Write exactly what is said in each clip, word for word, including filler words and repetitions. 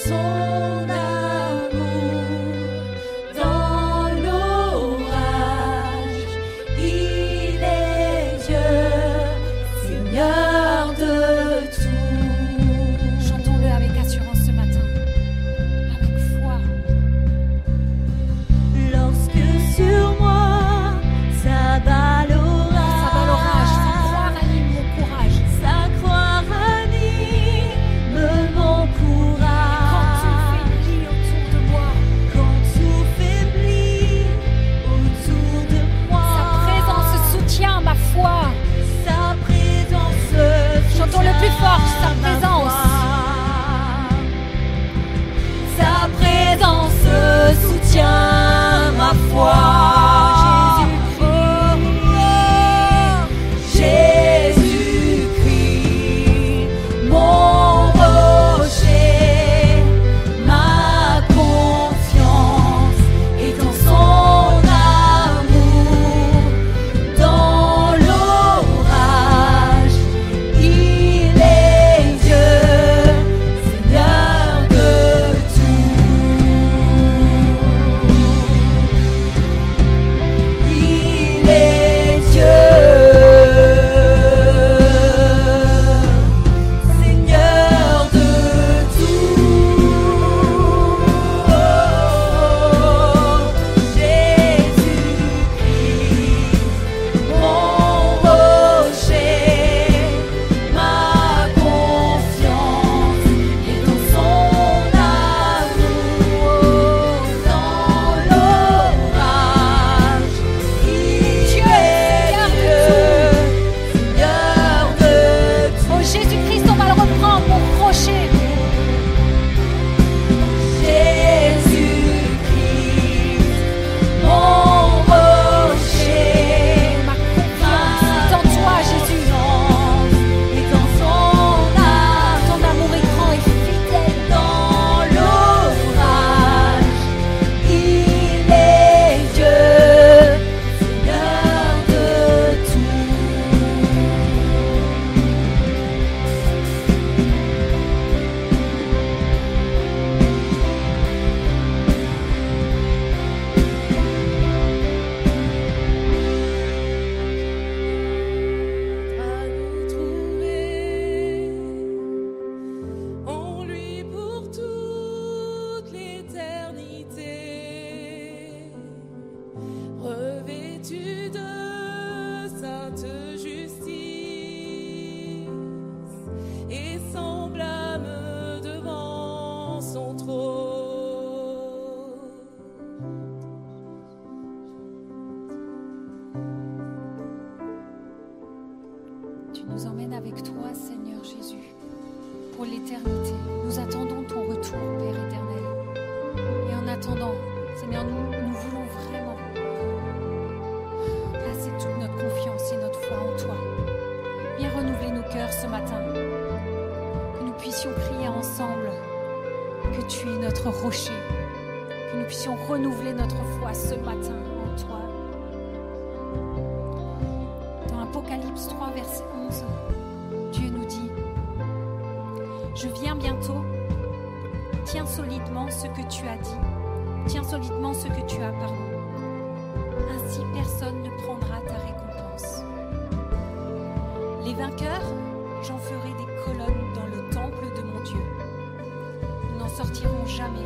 nous emmène avec toi, Seigneur Jésus, pour l'éternité. Nous attendons ton retour, Père éternel. Et en attendant, Seigneur, nous, nous voulons vraiment placer toute notre confiance et notre foi en toi. Viens renouveler nos cœurs ce matin, que nous puissions crier ensemble que tu es notre rocher, que nous puissions renouveler notre foi ce matin en toi. Dans Apocalypse trois, verset onze, Dieu nous dit: je viens bientôt, tiens solidement ce que tu as dit, tiens solidement ce que tu as parlé. Ainsi personne ne prendra ta récompense. Les vainqueurs, j'en ferai des colonnes dans le temple de mon Dieu. Nous n'en sortirons jamais.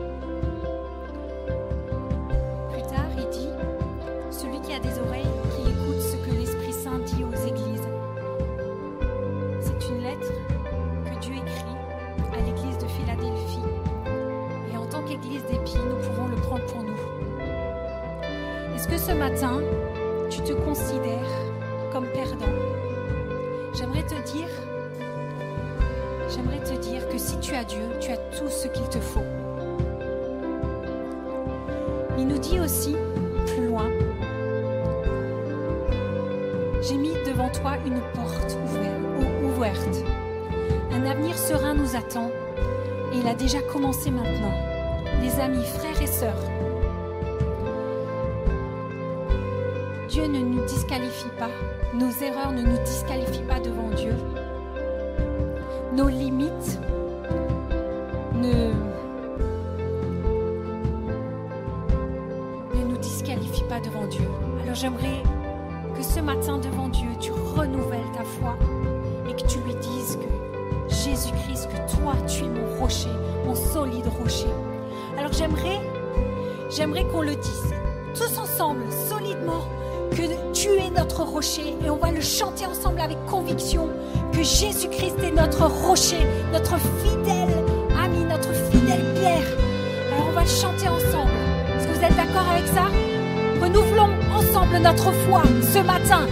Plus tard, il dit: celui qui a des oreilles, qui écoute ce que l'Esprit Saint dit aux églises. C'est une lettre que Dieu écrit à l'église de Philadelphie. Et en tant qu'église d'Épis, nous pouvons le prendre pour nous. Est-ce que ce matin, tu te considères comme perdant? J'aimerais te dire, j'aimerais te dire que si tu as Dieu, tu as tout ce qu'il te faut. Il nous dit aussi, plus loin, j'ai mis devant toi une porte ouverte. Un avenir serein nous attend et il a déjà commencé maintenant. Les amis, frères et sœurs, Dieu ne nous disqualifie pas. Nos erreurs ne nous disqualifient pas devant Dieu. Nos limites ne devant Dieu. Alors j'aimerais que ce matin devant Dieu, tu renouvelles ta foi et que tu lui dises que Jésus-Christ, que toi, tu es mon rocher, mon solide rocher. Alors j'aimerais, j'aimerais qu'on le dise tous ensemble, solidement, que tu es notre rocher et on va le chanter ensemble avec conviction que Jésus-Christ est notre rocher, notre fidèle ami, notre fidèle Pierre. Alors on va le chanter ensemble. Est-ce que vous êtes d'accord avec ça? Renouvelons ensemble notre foi ce matin.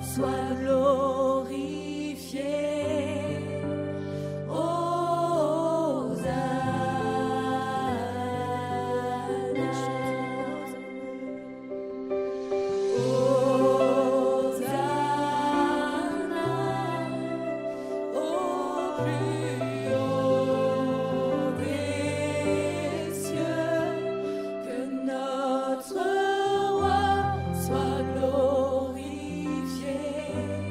sois glorifié. Notre roi soit glorifié.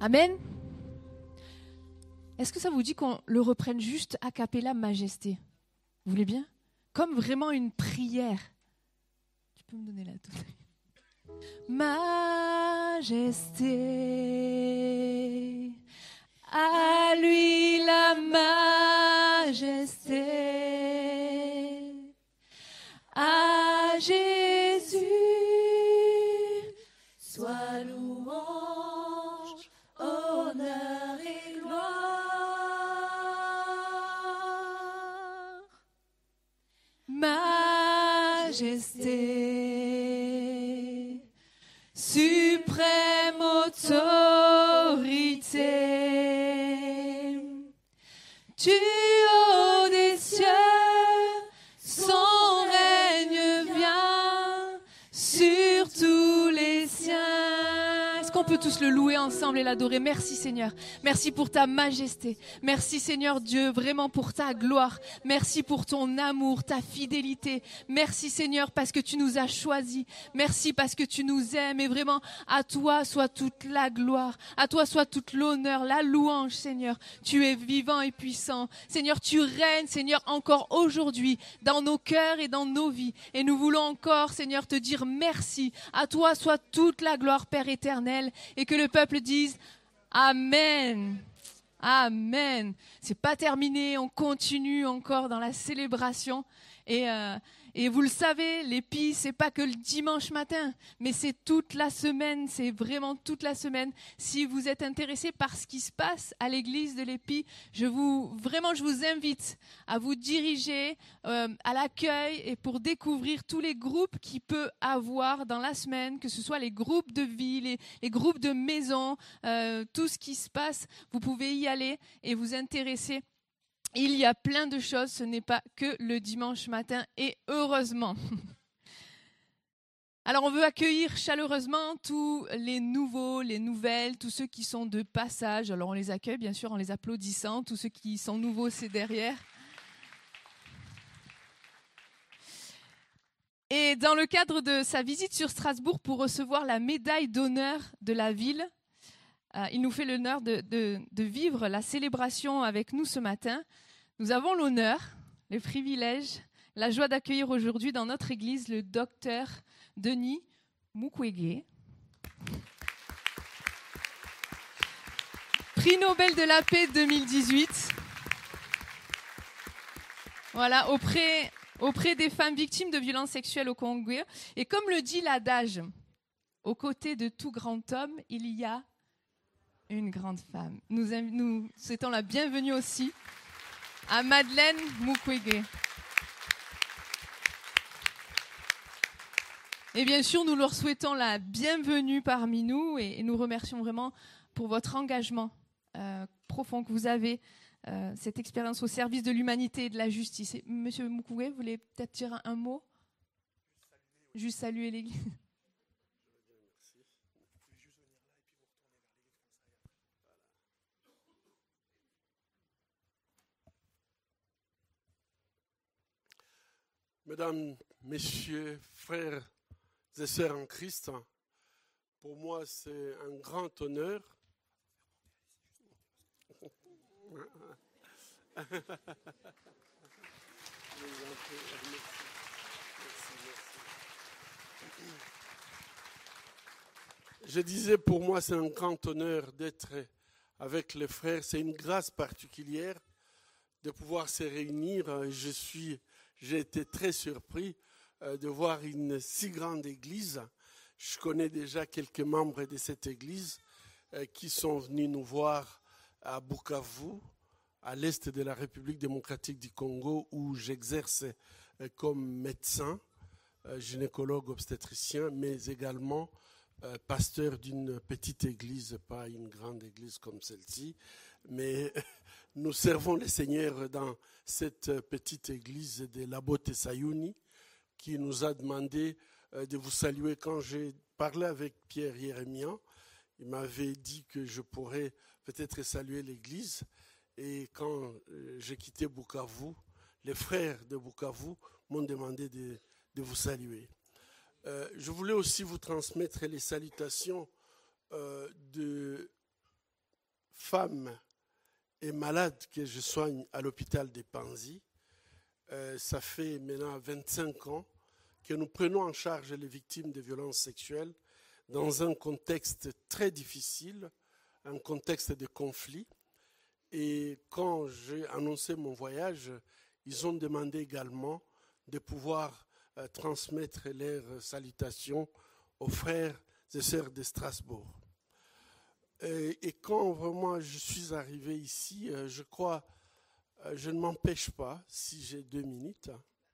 Amen. Est-ce que ça vous dit qu'on le reprenne juste a cappella, majesté? Vous voulez bien? Comme vraiment une prière. Tu peux me donner la toute. Majesté, à lui la majesté, à Jésus Sois louange, honneur et gloire. Majesté, suprême autorité, du haut des cieux, son règne vient sur tous les siens. Est-ce qu'on peut tous le louer ensemble et l'adorer? Merci Seigneur. Merci pour ta majesté. Merci Seigneur Dieu, vraiment pour ta gloire. Merci pour ton amour, ta fidélité. Merci Seigneur parce que tu nous as choisis. Merci parce que tu nous aimes. Et vraiment, à toi soit toute la gloire. À toi soit toute l'honneur, la louange Seigneur. Tu es vivant et puissant. Seigneur, tu règnes Seigneur encore aujourd'hui dans nos cœurs et dans nos vies. Et nous voulons encore Seigneur te dire merci. À toi soit toute la gloire Père éternel. Et que le peuple dise Amen. Amen. C'est pas terminé, on continue encore dans la célébration. Et, euh, et vous le savez, l'Épi, c'est pas que le dimanche matin, mais c'est toute la semaine, c'est vraiment toute la semaine. Si vous êtes intéressé par ce qui se passe à l'église de l'Épi, je vous, vraiment, je vous invite à vous diriger euh, à l'accueil et pour découvrir tous les groupes qu'il peut avoir dans la semaine, que ce soit les groupes de vie, les, les groupes de maison, euh, tout ce qui se passe, vous pouvez y aller et vous intéresser. Il y a plein de choses, ce n'est pas que le dimanche matin et heureusement. Alors on veut accueillir chaleureusement tous les nouveaux, les nouvelles, tous ceux qui sont de passage. Alors on les accueille bien sûr en les applaudissant, tous ceux qui sont nouveaux c'est derrière. Et dans le cadre de sa visite sur Strasbourg pour recevoir la médaille d'honneur de la ville, euh, il nous fait l'honneur de, de, de vivre la célébration avec nous ce matin. Nous avons l'honneur, le privilège, la joie d'accueillir aujourd'hui dans notre église le docteur Denis Mukwege, prix Nobel de la paix deux mille dix-huit. Voilà, auprès, auprès des femmes victimes de violences sexuelles au Congo. Et comme le dit l'adage, aux côtés de tout grand homme, il y a une grande femme. Nous, nous souhaitons la bienvenue aussi à Madeleine Mukwege. Et bien sûr, nous leur souhaitons la bienvenue parmi nous et, et nous remercions vraiment pour votre engagement euh, profond que vous avez, euh, cette expérience au service de l'humanité et de la justice. Et, Monsieur Mukwege, vous voulez peut-être dire un, un mot? Juste saluer l'Église. Mesdames, Messieurs, frères et sœurs en Christ, pour moi c'est un grand honneur Je disais, pour moi c'est un grand honneur d'être avec les frères, c'est une grâce particulière de pouvoir se réunir. Je suis J'ai été très surpris euh, de voir une si grande église. Je connais déjà quelques membres de cette église euh, qui sont venus nous voir à Bukavu, à l'est de la République démocratique du Congo, où j'exerce euh, comme médecin, euh, gynécologue obstétricien, mais également euh, pasteur d'une petite église, pas une grande église comme celle-ci, mais nous servons le Seigneur dans cette petite église de Labote Sayuni qui nous a demandé de vous saluer. Quand j'ai parlé avec Pierre Jérémia, il m'avait dit que je pourrais peut-être saluer l'église. Et quand j'ai quitté Bukavu, les frères de Bukavu m'ont demandé de, de vous saluer. Euh, je voulais aussi vous transmettre les salutations euh, de femme est malade que je soigne à l'hôpital des Panzi. Euh, ça fait maintenant vingt-cinq ans que nous prenons en charge les victimes de violences sexuelles dans un contexte très difficile, un contexte de conflit. Et quand j'ai annoncé mon voyage, ils ont demandé également de pouvoir euh, transmettre leurs salutations aux frères et sœurs de Strasbourg. Et, et quand vraiment je suis arrivé ici, euh, je crois, euh, je ne m'empêche pas, si j'ai deux minutes,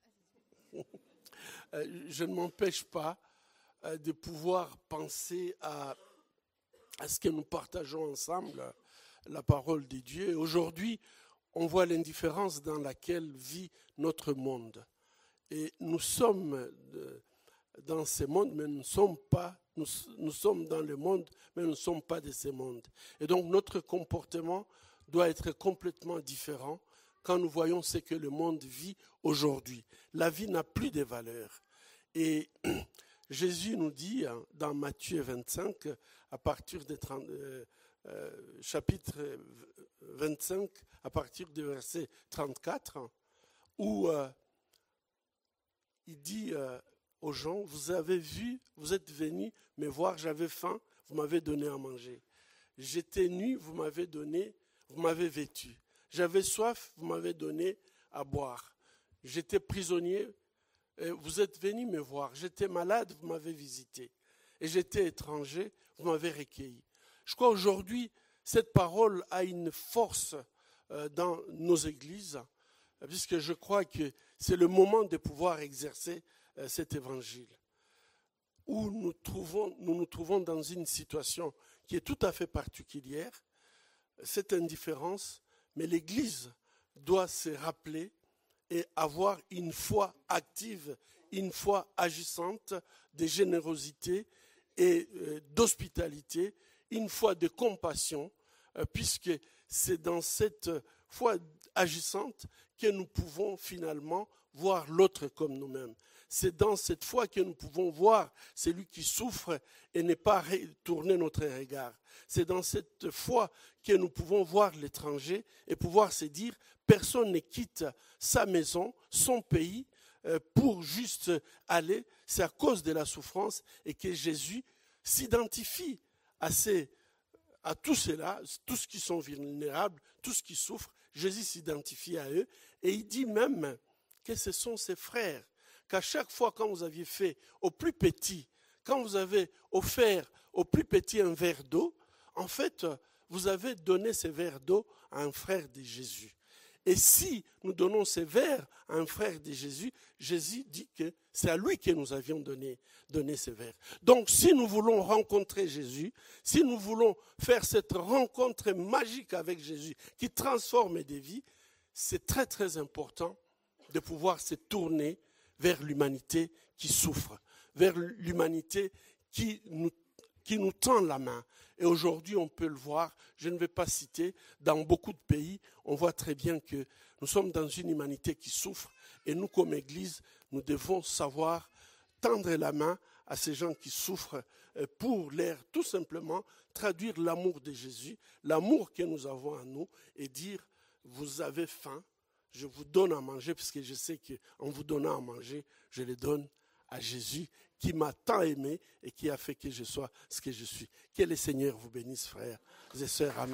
euh, je ne m'empêche pas euh, de pouvoir penser à, à ce que nous partageons ensemble, la parole de Dieu. Et aujourd'hui, on voit l'indifférence dans laquelle vit notre monde. Et nous sommes de, dans ce monde, mais nous ne sommes pas, nous, nous sommes dans le monde, mais nous ne sommes pas de ce monde. Et donc notre comportement doit être complètement différent quand nous voyons ce que le monde vit aujourd'hui. La vie n'a plus de valeur. Et Jésus nous dit dans Matthieu vingt-cinq, à partir de trente, euh, euh, chapitre vingt-cinq, à partir du verset trente-quatre, où euh, il dit euh, aux gens, vous avez vu, vous êtes venus me voir, j'avais faim, vous m'avez donné à manger. J'étais nu, vous m'avez donné, vous m'avez vêtu. J'avais soif, vous m'avez donné à boire. J'étais prisonnier, vous êtes venus me voir. J'étais malade, vous m'avez visité. Et j'étais étranger, vous m'avez recueilli. Je crois aujourd'hui, cette parole a une force dans nos églises, puisque je crois que c'est le moment de pouvoir exercer cet évangile, où nous, trouvons, nous nous trouvons dans une situation qui est tout à fait particulière, cette indifférence, mais l'Église doit se rappeler et avoir une foi active, une foi agissante, de générosité et d'hospitalité, une foi de compassion, puisque c'est dans cette foi agissante que nous pouvons finalement voir l'autre comme nous-mêmes. C'est dans cette foi que nous pouvons voir celui qui souffre et ne pas tourner notre regard. C'est dans cette foi que nous pouvons voir l'étranger et pouvoir se dire, personne ne quitte sa maison, son pays, pour juste aller. C'est à cause de la souffrance et que Jésus s'identifie à, ces, à tous ceux-là, tous qui sont vulnérables, tous qui souffrent. Jésus s'identifie à eux et il dit même que ce sont ses frères. Qu'à chaque fois quand vous aviez fait au plus petit, quand vous avez offert au plus petit un verre d'eau, en fait, vous avez donné ce verre d'eau à un frère de Jésus. Et si nous donnons ce verre à un frère de Jésus, Jésus dit que c'est à lui que nous avions donné, donné ce verre. Donc si nous voulons rencontrer Jésus, si nous voulons faire cette rencontre magique avec Jésus qui transforme des vies, c'est très très important de pouvoir se tourner vers l'humanité qui souffre, vers l'humanité qui nous, qui nous tend la main. Et aujourd'hui, on peut le voir, je ne vais pas citer, dans beaucoup de pays, on voit très bien que nous sommes dans une humanité qui souffre. Et nous, comme Église, nous devons savoir tendre la main à ces gens qui souffrent pour leur, tout simplement, traduire l'amour de Jésus, l'amour que nous avons en nous, et dire, vous avez faim, je vous donne à manger, parce que je sais qu'en vous donnant à manger, je le donne à Jésus, qui m'a tant aimé et qui a fait que je sois ce que je suis. Que le Seigneur vous bénisse, frères et sœurs. Amen.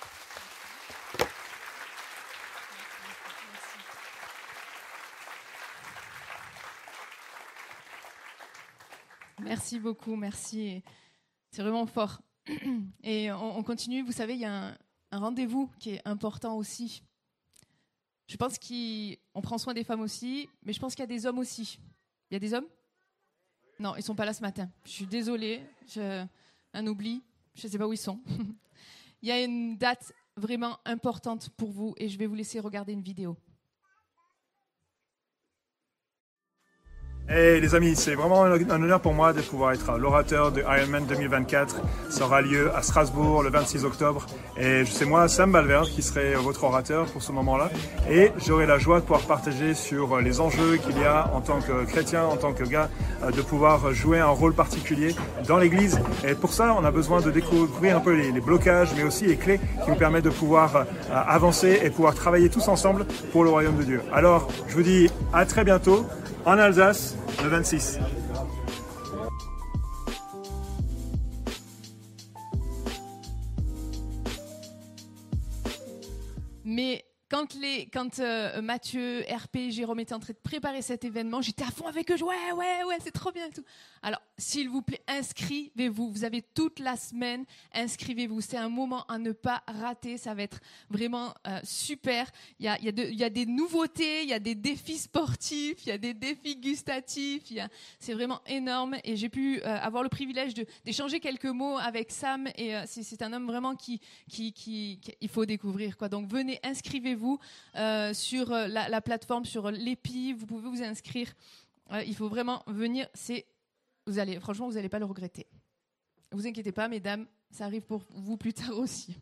Merci beaucoup, merci. C'est vraiment fort. Et on, on continue, vous savez, il y a un, un rendez-vous qui est important aussi. Je pense qu'on prend soin des femmes aussi, mais je pense qu'il y a des hommes aussi. Il y a des hommes ? Non, ils ne sont pas là ce matin. Je suis désolée, je, un oubli, je ne sais pas où ils sont. Il y a une date vraiment importante pour vous et je vais vous laisser regarder une vidéo. Hey les amis, c'est vraiment un honneur pour moi de pouvoir être l'orateur de Ironman deux mille vingt-quatre. Ça aura lieu à Strasbourg le vingt-six octobre. Et c'est moi, Sam Balverde, qui serai votre orateur pour ce moment-là. Et j'aurai la joie de pouvoir partager sur les enjeux qu'il y a en tant que chrétien, en tant que gars, de pouvoir jouer un rôle particulier dans l'Église. Et pour ça, on a besoin de découvrir un peu les, les blocages, mais aussi les clés qui nous permettent de pouvoir euh, avancer et pouvoir travailler tous ensemble pour le royaume de Dieu. Alors, je vous dis à très bientôt en Alsace, le vingt-six. Mais quand, les, quand euh, Mathieu, R P, Jérôme étaient en train de préparer cet événement, j'étais à fond avec eux. Je, ouais, ouais, ouais, c'est trop bien et tout. Alors, s'il vous plaît, inscrivez-vous. Vous avez toute la semaine, inscrivez-vous. C'est un moment à ne pas rater. Ça va être vraiment euh, super. Il y a, il y a de, il y a des nouveautés, il y a des défis sportifs, il y a des défis gustatifs. Il y a, c'est vraiment énorme. Et j'ai pu euh, avoir le privilège de, d'échanger quelques mots avec Sam. Et euh, c'est, c'est un homme vraiment qui, qui, qui, qui il faut découvrir, quoi. Donc, venez, inscrivez-vous euh, sur la, la plateforme, sur l'E P I. Vous pouvez vous inscrire. Euh, il faut vraiment venir. C'est Vous allez, franchement, vous n'allez pas le regretter. Ne vous inquiétez pas, mesdames, ça arrive pour vous plus tard aussi.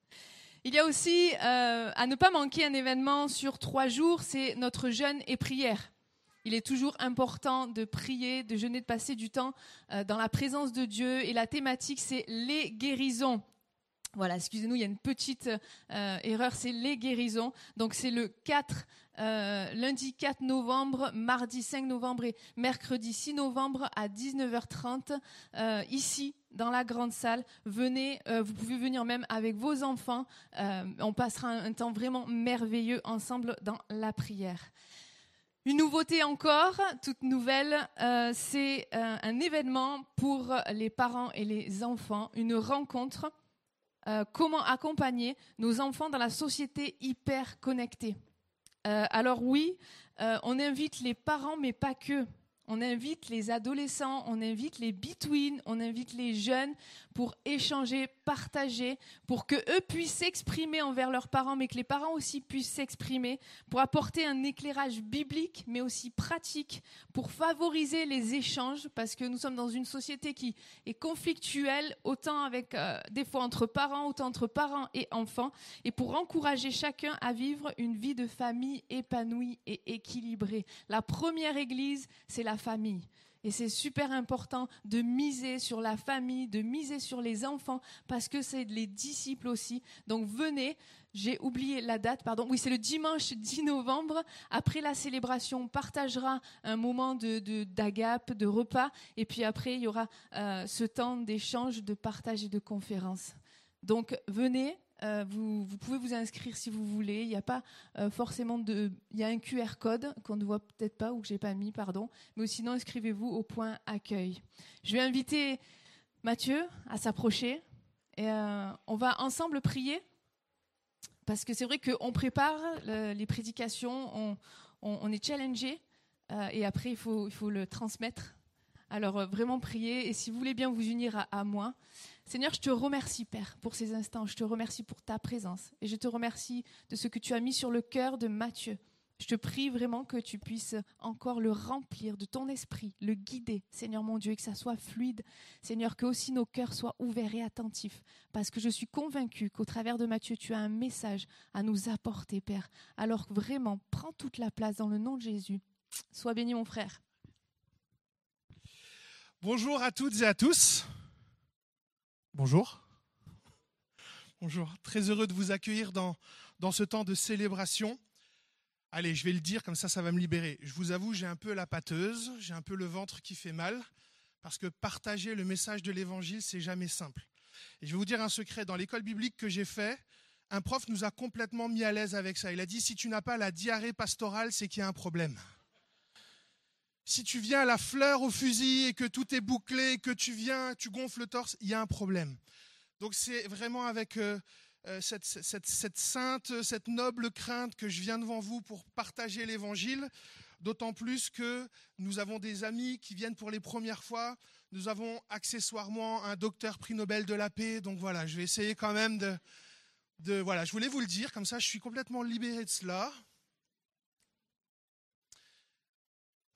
Il y a aussi, euh, à ne pas manquer un événement sur trois jours, c'est notre jeûne et prière. Il est toujours important de prier, de jeûner, de passer du temps euh, dans la présence de Dieu. Et la thématique, c'est les guérisons. Voilà, excusez-nous, il y a une petite euh, erreur, c'est les guérisons. Donc c'est le quatre, euh, lundi quatre novembre, mardi cinq novembre et mercredi six novembre à dix-neuf heures trente, euh, ici dans la grande salle. Venez, euh, vous pouvez venir même avec vos enfants. Euh, on passera un, un temps vraiment merveilleux ensemble dans la prière. Une nouveauté encore, toute nouvelle, euh, c'est euh, un événement pour les parents et les enfants, une rencontre. Euh, comment accompagner nos enfants dans la société hyper connectée. Euh, alors oui, euh, on invite les parents, mais pas que. On invite les adolescents, on invite les between, on invite les jeunes pour échanger, partager, pour qu'eux puissent s'exprimer envers leurs parents, mais que les parents aussi puissent s'exprimer, pour apporter un éclairage biblique, mais aussi pratique, pour favoriser les échanges, parce que nous sommes dans une société qui est conflictuelle, autant avec euh, des fois entre parents, autant entre parents et enfants, et pour encourager chacun à vivre une vie de famille épanouie et équilibrée. La première église, c'est la famille. Et c'est super important de miser sur la famille, de miser sur les enfants, parce que c'est les disciples aussi. Donc venez, j'ai oublié la date, pardon. Oui, c'est le dimanche dix novembre. Après la célébration, on partagera un moment de, de, d'agape, de repas. Et puis après, il y aura euh, ce temps d'échange, de partage et de conférence. Donc venez. Euh, vous, vous pouvez vous inscrire si vous voulez. Il n'y a pas euh, forcément de. Il y a un Q R code qu'on ne voit peut-être pas ou que j'ai pas mis, pardon. Mais sinon, inscrivez-vous au point accueil. Je vais inviter Mathieu à s'approcher et euh, on va ensemble prier parce que c'est vrai qu'on prépare le, les prédications, on, on, on est challengé euh, et après il faut, il faut le transmettre. Alors euh, vraiment prier et si vous voulez bien vous unir à, à moi. Seigneur, je te remercie, Père, pour ces instants. Je te remercie pour ta présence. Et je te remercie de ce que tu as mis sur le cœur de Mathieu. Je te prie vraiment que tu puisses encore le remplir de ton esprit, le guider, Seigneur mon Dieu, et que ça soit fluide. Seigneur, que aussi nos cœurs soient ouverts et attentifs. Parce que je suis convaincue qu'au travers de Mathieu, tu as un message à nous apporter, Père. Alors vraiment, prends toute la place dans le nom de Jésus. Sois béni, mon frère. Bonjour à toutes et à tous. Bonjour. Bonjour. Très heureux de vous accueillir dans, dans ce temps de célébration. Allez, je vais le dire, comme ça, ça va me libérer. Je vous avoue, j'ai un peu la pâteuse, j'ai un peu le ventre qui fait mal, parce que partager le message de l'Évangile, c'est jamais simple. Et je vais vous dire un secret. Dans l'école biblique que j'ai fait, un prof nous a complètement mis à l'aise avec ça. Il a dit, si tu n'as pas la diarrhée pastorale, c'est qu'il y a un problème. Si tu viens à la fleur au fusil et que tout est bouclé, que tu viens, tu gonfles le torse, il y a un problème. Donc c'est vraiment avec euh, euh, cette, cette, cette sainte, cette noble crainte que je viens devant vous pour partager l'Évangile, d'autant plus que nous avons des amis qui viennent pour les premières fois. Nous avons accessoirement un docteur prix Nobel de la paix, donc voilà, je vais essayer quand même de, de... Voilà, je voulais vous le dire, comme ça je suis complètement libéré de cela.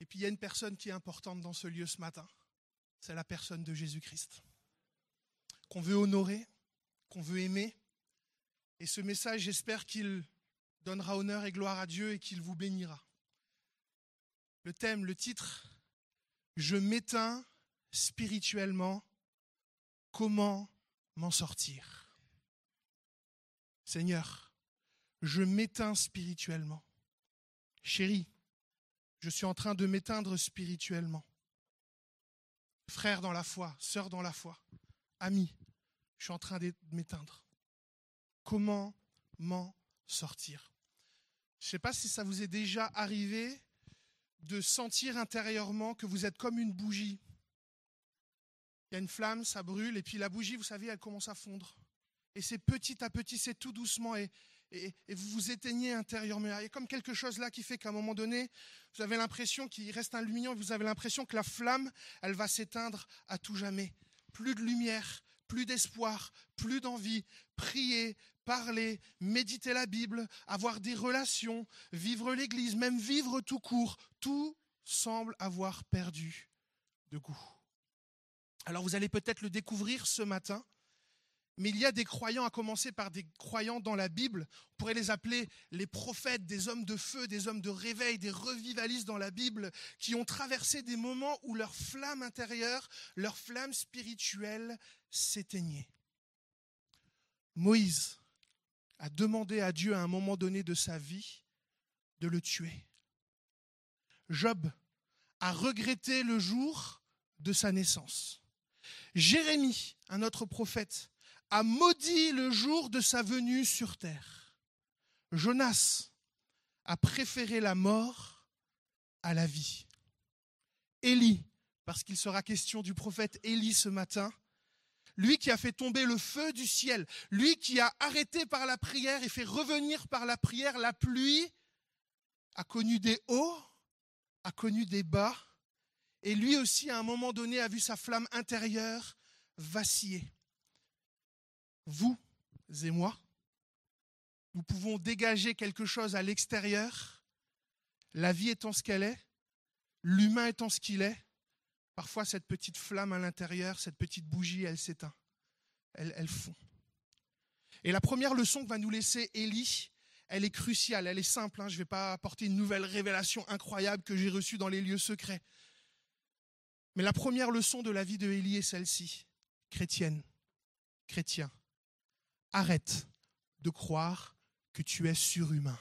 Et puis il y a une personne qui est importante dans ce lieu ce matin. C'est la personne de Jésus-Christ. Qu'on veut honorer, qu'on veut aimer. Et ce message, j'espère qu'il donnera honneur et gloire à Dieu et qu'il vous bénira. Le thème, le titre, « Je m'éteins spirituellement, comment m'en sortir ?» Seigneur, je m'éteins spirituellement. Chérie, je suis en train de m'éteindre spirituellement. Frère dans la foi, sœur dans la foi, ami, je suis en train de m'éteindre. Comment m'en sortir? Je ne sais pas si ça vous est déjà arrivé de sentir intérieurement que vous êtes comme une bougie. Il y a une flamme, ça brûle, et puis la bougie, vous savez, elle commence à fondre. Et c'est petit à petit, c'est tout doucement, et, et, et vous vous éteignez intérieurement. Il y a comme quelque chose là qui fait qu'à un moment donné, vous avez l'impression qu'il reste un lumineux, vous avez l'impression que la flamme, elle va s'éteindre à tout jamais. Plus de lumière, plus d'espoir, plus d'envie. Prier, parler, méditer la Bible, avoir des relations, vivre l'Église, même vivre tout court, tout semble avoir perdu de goût. Alors vous allez peut-être le découvrir ce matin, mais il y a des croyants, à commencer par des croyants dans la Bible, on pourrait les appeler les prophètes, des hommes de feu, des hommes de réveil, des revivalistes dans la Bible, qui ont traversé des moments où leur flamme intérieure, leur flamme spirituelle s'éteignait. Moïse a demandé à Dieu à un moment donné de sa vie de le tuer. Job a regretté le jour de sa naissance. Jérémie, un autre prophète, a maudit le jour de sa venue sur terre. Jonas a préféré la mort à la vie. Élie, parce qu'il sera question du prophète Élie ce matin, lui qui a fait tomber le feu du ciel, lui qui a arrêté par la prière et fait revenir par la prière la pluie, a connu des hauts, a connu des bas, et lui aussi à un moment donné a vu sa flamme intérieure vaciller. Vous et moi, nous pouvons dégager quelque chose à l'extérieur, la vie étant ce qu'elle est, l'humain étant ce qu'il est. Parfois, cette petite flamme à l'intérieur, cette petite bougie, elle s'éteint, elle, elle fond. Et la première leçon que va nous laisser Élie, elle est cruciale, elle est simple. Hein, je ne vais pas apporter une nouvelle révélation incroyable que j'ai reçue dans les lieux secrets. Mais la première leçon de la vie de Élie est celle-ci. Chrétienne, chrétien, arrête de croire que tu es surhumain.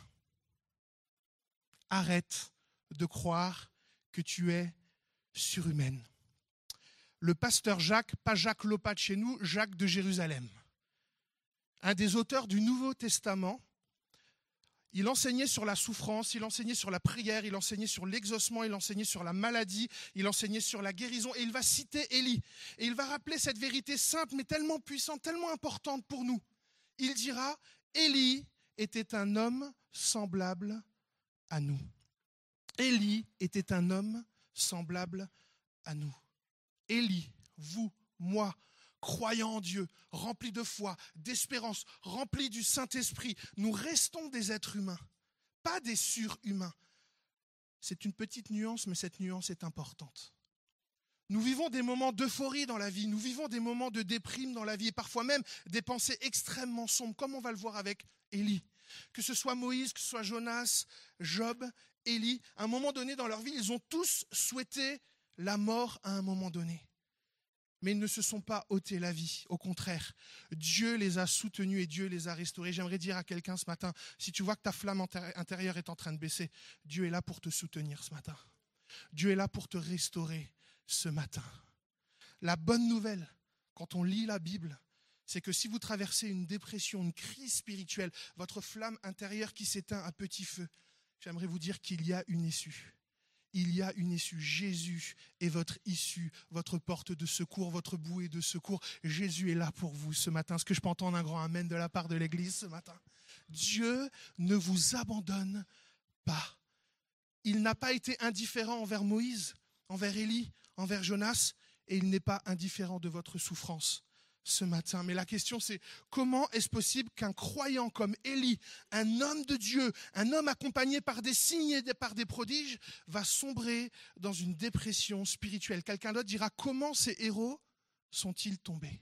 Arrête de croire que tu es surhumaine. Le pasteur Jacques, pas Jacques Lopat de chez nous, Jacques de Jérusalem, un des auteurs du Nouveau Testament, il enseignait sur la souffrance, il enseignait sur la prière, il enseignait sur l'exaucement, il enseignait sur la maladie, il enseignait sur la guérison, et il va citer Élie. Et il va rappeler cette vérité simple, mais tellement puissante, tellement importante pour nous. Il dira, Élie était un homme semblable à nous. Élie était un homme semblable à nous. Élie, vous, moi, croyant en Dieu, remplis de foi, d'espérance, remplis du Saint-Esprit, nous restons des êtres humains, pas des surhumains. C'est une petite nuance, mais cette nuance est importante. Nous vivons des moments d'euphorie dans la vie, nous vivons des moments de déprime dans la vie, et parfois même des pensées extrêmement sombres, comme on va le voir avec Élie. Que ce soit Moïse, que ce soit Jonas, Job, Élie, à un moment donné dans leur vie, ils ont tous souhaité la mort à un moment donné. Mais ils ne se sont pas ôtés la vie. Au contraire, Dieu les a soutenus et Dieu les a restaurés. J'aimerais dire à quelqu'un ce matin, si tu vois que ta flamme intérieure est en train de baisser, Dieu est là pour te soutenir ce matin. Dieu est là pour te restaurer ce matin. La bonne nouvelle, quand on lit la Bible, c'est que si vous traversez une dépression, une crise spirituelle, votre flamme intérieure qui s'éteint à petit feu, j'aimerais vous dire qu'il y a une issue. Il y a une issue. Jésus est votre issue, votre porte de secours, votre bouée de secours. Jésus est là pour vous ce matin. Est-ce que je peux entendre un grand amen de la part de l'Église ce matin? Dieu ne vous abandonne pas. Il n'a pas été indifférent envers Moïse, envers Élie, envers Jonas, et il n'est pas indifférent de votre souffrance. ce matin. Mais la question c'est, comment est-ce possible qu'un croyant comme Élie, un homme de Dieu, un homme accompagné par des signes et par des prodiges, va sombrer dans une dépression spirituelle? Quelqu'un d'autre dira, comment ces héros sont-ils tombés?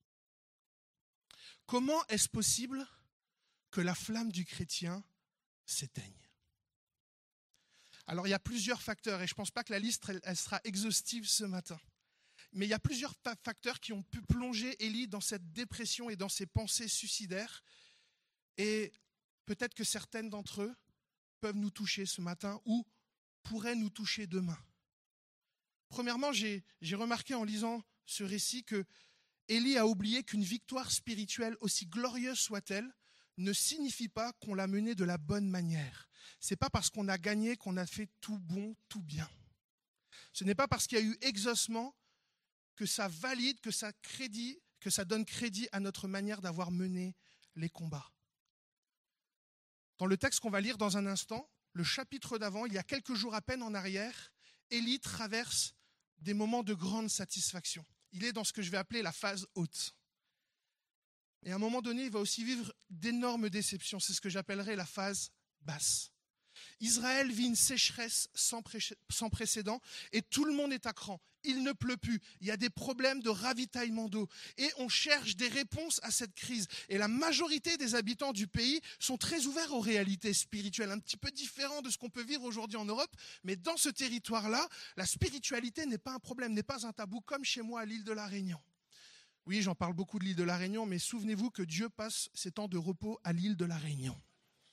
Comment est-ce possible que la flamme du chrétien s'éteigne? Alors il y a plusieurs facteurs, et je ne pense pas que la liste elle, elle sera exhaustive ce matin. Mais il y a plusieurs facteurs qui ont pu plonger Élie dans cette dépression et dans ses pensées suicidaires. Et peut-être que certaines d'entre eux peuvent nous toucher ce matin ou pourraient nous toucher demain. Premièrement, j'ai, j'ai remarqué en lisant ce récit que Élie a oublié qu'une victoire spirituelle, aussi glorieuse soit-elle, ne signifie pas qu'on l'a menée de la bonne manière. Ce n'est pas parce qu'on a gagné qu'on a fait tout bon, tout bien. Ce n'est pas parce qu'il y a eu exaucement que ça valide, que ça crédit, que ça donne crédit à notre manière d'avoir mené les combats. Dans le texte qu'on va lire dans un instant, le chapitre d'avant, il y a quelques jours à peine en arrière, Élie traverse des moments de grande satisfaction. Il est dans ce que je vais appeler la phase haute. Et à un moment donné, il va aussi vivre d'énormes déceptions. C'est ce que j'appellerais la phase basse. Israël vit une sécheresse sans, pré- sans précédent et tout le monde est à cran. Il ne pleut plus, il y a des problèmes de ravitaillement d'eau et on cherche des réponses à cette crise. Et la majorité des habitants du pays sont très ouverts aux réalités spirituelles, un petit peu différents de ce qu'on peut vivre aujourd'hui en Europe. Mais dans ce territoire-là, la spiritualité n'est pas un problème, n'est pas un tabou comme chez moi à l'île de la Réunion. Oui, j'en parle beaucoup de l'île de la Réunion, mais souvenez-vous que Dieu passe ses temps de repos à l'île de la Réunion.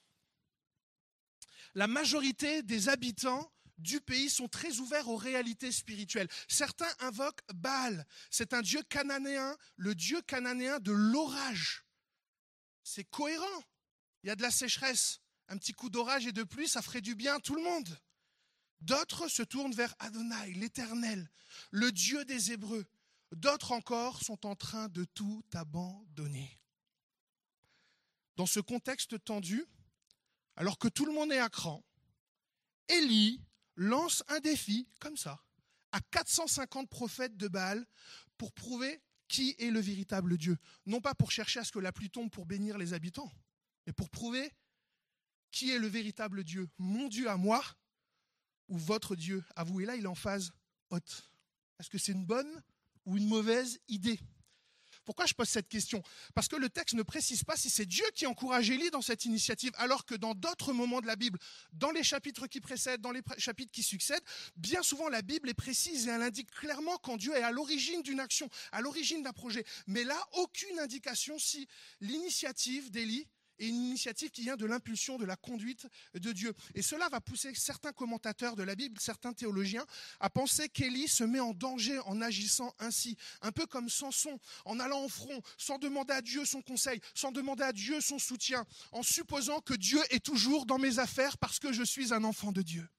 La majorité des habitants du pays sont très ouverts aux réalités spirituelles. Certains invoquent Baal. C'est un dieu cananéen, le dieu cananéen de l'orage. C'est cohérent. Il y a de la sécheresse. Un petit coup d'orage et de pluie, ça ferait du bien à tout le monde. D'autres se tournent vers Adonai, l'Éternel, le Dieu des Hébreux. D'autres encore sont en train de tout abandonner. Dans ce contexte tendu, alors que tout le monde est à cran, Élie lance un défi, comme ça, à quatre cent cinquante prophètes de Baal pour prouver qui est le véritable Dieu. Non pas pour chercher à ce que la pluie tombe pour bénir les habitants, mais pour prouver qui est le véritable Dieu. Mon Dieu à moi ou votre Dieu à vous. Et là, il est en phase haute. Est-ce que c'est une bonne ou une mauvaise idée ? Pourquoi je pose cette question ? Parce que le texte ne précise pas si c'est Dieu qui encourage Élie dans cette initiative, alors que dans d'autres moments de la Bible, dans les chapitres qui précèdent, dans les chapitres qui succèdent, bien souvent la Bible est précise et elle indique clairement quand Dieu est à l'origine d'une action, à l'origine d'un projet. Mais là, aucune indication si l'initiative d'Élie est une initiative qui vient de l'impulsion, de la conduite de Dieu. Et cela va pousser certains commentateurs de la Bible, certains théologiens, à penser qu'Élie se met en danger en agissant ainsi. Un peu comme Samson, en allant au front, sans demander à Dieu son conseil, sans demander à Dieu son soutien, en supposant que Dieu est toujours dans mes affaires parce que je suis un enfant de Dieu.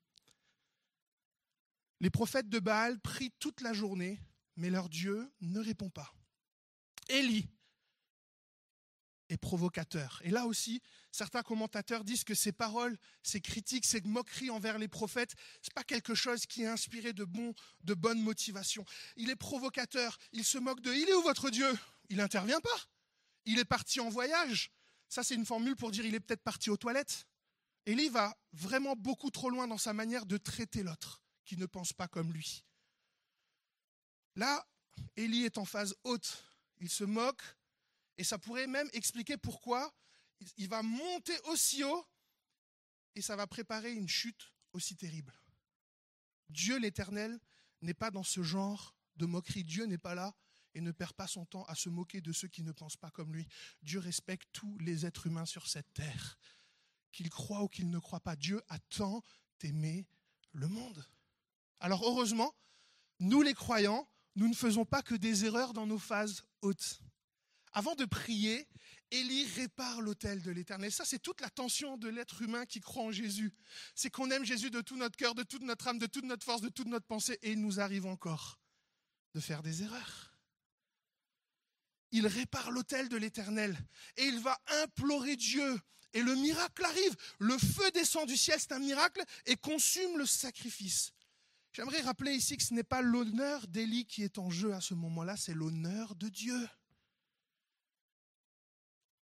Les prophètes de Baal prient toute la journée, mais leur Dieu ne répond pas. Élie est provocateur. Et là aussi, certains commentateurs disent que ces paroles, ces critiques, ces moqueries envers les prophètes, ce n'est pas quelque chose qui est inspiré de, bon, de bonne motivation. Il est provocateur, il se moque de « il est où votre Dieu ?» Il n'intervient pas. Il est parti en voyage. Ça, c'est une formule pour dire « il est peut-être parti aux toilettes ». Élie va vraiment beaucoup trop loin dans sa manière de traiter l'autre, qui ne pense pas comme lui. Là, Élie est en phase haute. Il se moque. Et ça pourrait même expliquer pourquoi il va monter aussi haut et ça va préparer une chute aussi terrible. Dieu l'Éternel n'est pas dans ce genre de moquerie. Dieu n'est pas là et ne perd pas son temps à se moquer de ceux qui ne pensent pas comme lui. Dieu respecte tous les êtres humains sur cette terre, qu'ils croient ou qu'ils ne croient pas. Dieu a tant aimé le monde. Alors heureusement, nous les croyants, nous ne faisons pas que des erreurs dans nos phases hautes. Avant de prier, Élie répare l'autel de l'Éternel. Ça, c'est toute la tension de l'être humain qui croit en Jésus. C'est qu'on aime Jésus de tout notre cœur, de toute notre âme, de toute notre force, de toute notre pensée. Et il nous arrive encore de faire des erreurs. Il répare l'autel de l'Éternel et il va implorer Dieu. Et le miracle arrive. Le feu descend du ciel, c'est un miracle, et consume le sacrifice. J'aimerais rappeler ici que ce n'est pas l'honneur d'Élie qui est en jeu à ce moment-là, c'est l'honneur de Dieu.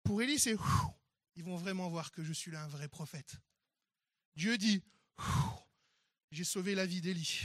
Pour Élie, c'est ouf, ils vont vraiment voir que je suis là un vrai prophète. Dieu dit, j'ai sauvé la vie d'Élie.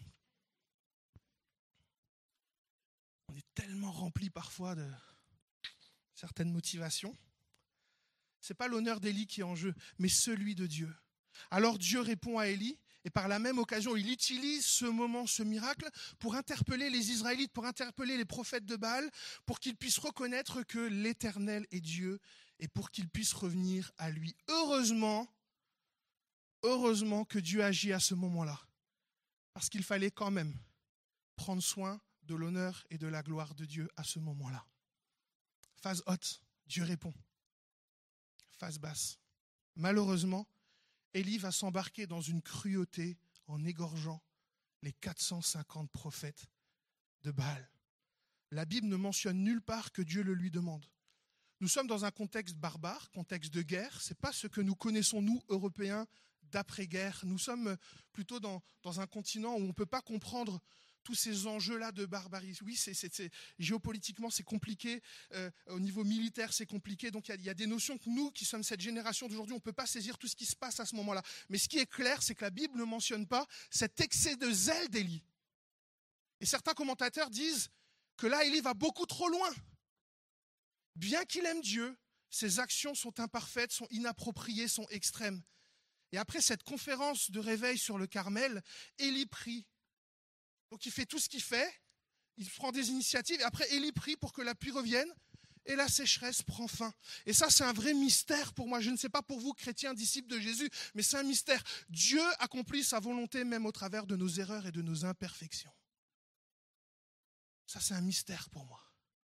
On est tellement rempli parfois de certaines motivations. Ce n'est pas l'honneur d'Élie qui est en jeu, mais celui de Dieu. Alors Dieu répond à Élie, et par la même occasion, il utilise ce moment, ce miracle, pour interpeller les Israélites, pour interpeller les prophètes de Baal, pour qu'ils puissent reconnaître que l'Éternel est Dieu, et pour qu'ils puissent revenir à lui. Heureusement, heureusement que Dieu agit à ce moment-là, parce qu'il fallait quand même prendre soin de l'honneur et de la gloire de Dieu à ce moment-là. Phase haute, Dieu répond. Phase basse. Malheureusement, Élie va s'embarquer dans une cruauté en égorgeant les quatre cent cinquante prophètes de Baal. La Bible ne mentionne nulle part que Dieu le lui demande. Nous sommes dans un contexte barbare, contexte de guerre. Ce n'est pas ce que nous connaissons, nous, Européens, d'après-guerre. Nous sommes plutôt dans, dans un continent où on ne peut pas comprendre tous ces enjeux-là de barbarie. Oui, c'est, c'est, c'est, géopolitiquement, c'est compliqué. Euh, au niveau militaire, c'est compliqué. Donc, il y, y a des notions que nous, qui sommes cette génération d'aujourd'hui, on ne peut pas saisir tout ce qui se passe à ce moment-là. Mais ce qui est clair, c'est que la Bible ne mentionne pas cet excès de zèle d'Élie. Et certains commentateurs disent que là, Élie va beaucoup trop loin. Bien qu'il aime Dieu, ses actions sont imparfaites, sont inappropriées, sont extrêmes. Et après cette conférence de réveil sur le Carmel, Élie prie. Donc il fait tout ce qu'il fait, il prend des initiatives, et après Élie prie pour que la pluie revienne, et la sécheresse prend fin. Et ça, c'est un vrai mystère pour moi. Je ne sais pas pour vous, chrétiens, disciples de Jésus, mais c'est un mystère. Dieu accomplit sa volonté même au travers de nos erreurs et de nos imperfections. Ça, c'est un mystère pour moi.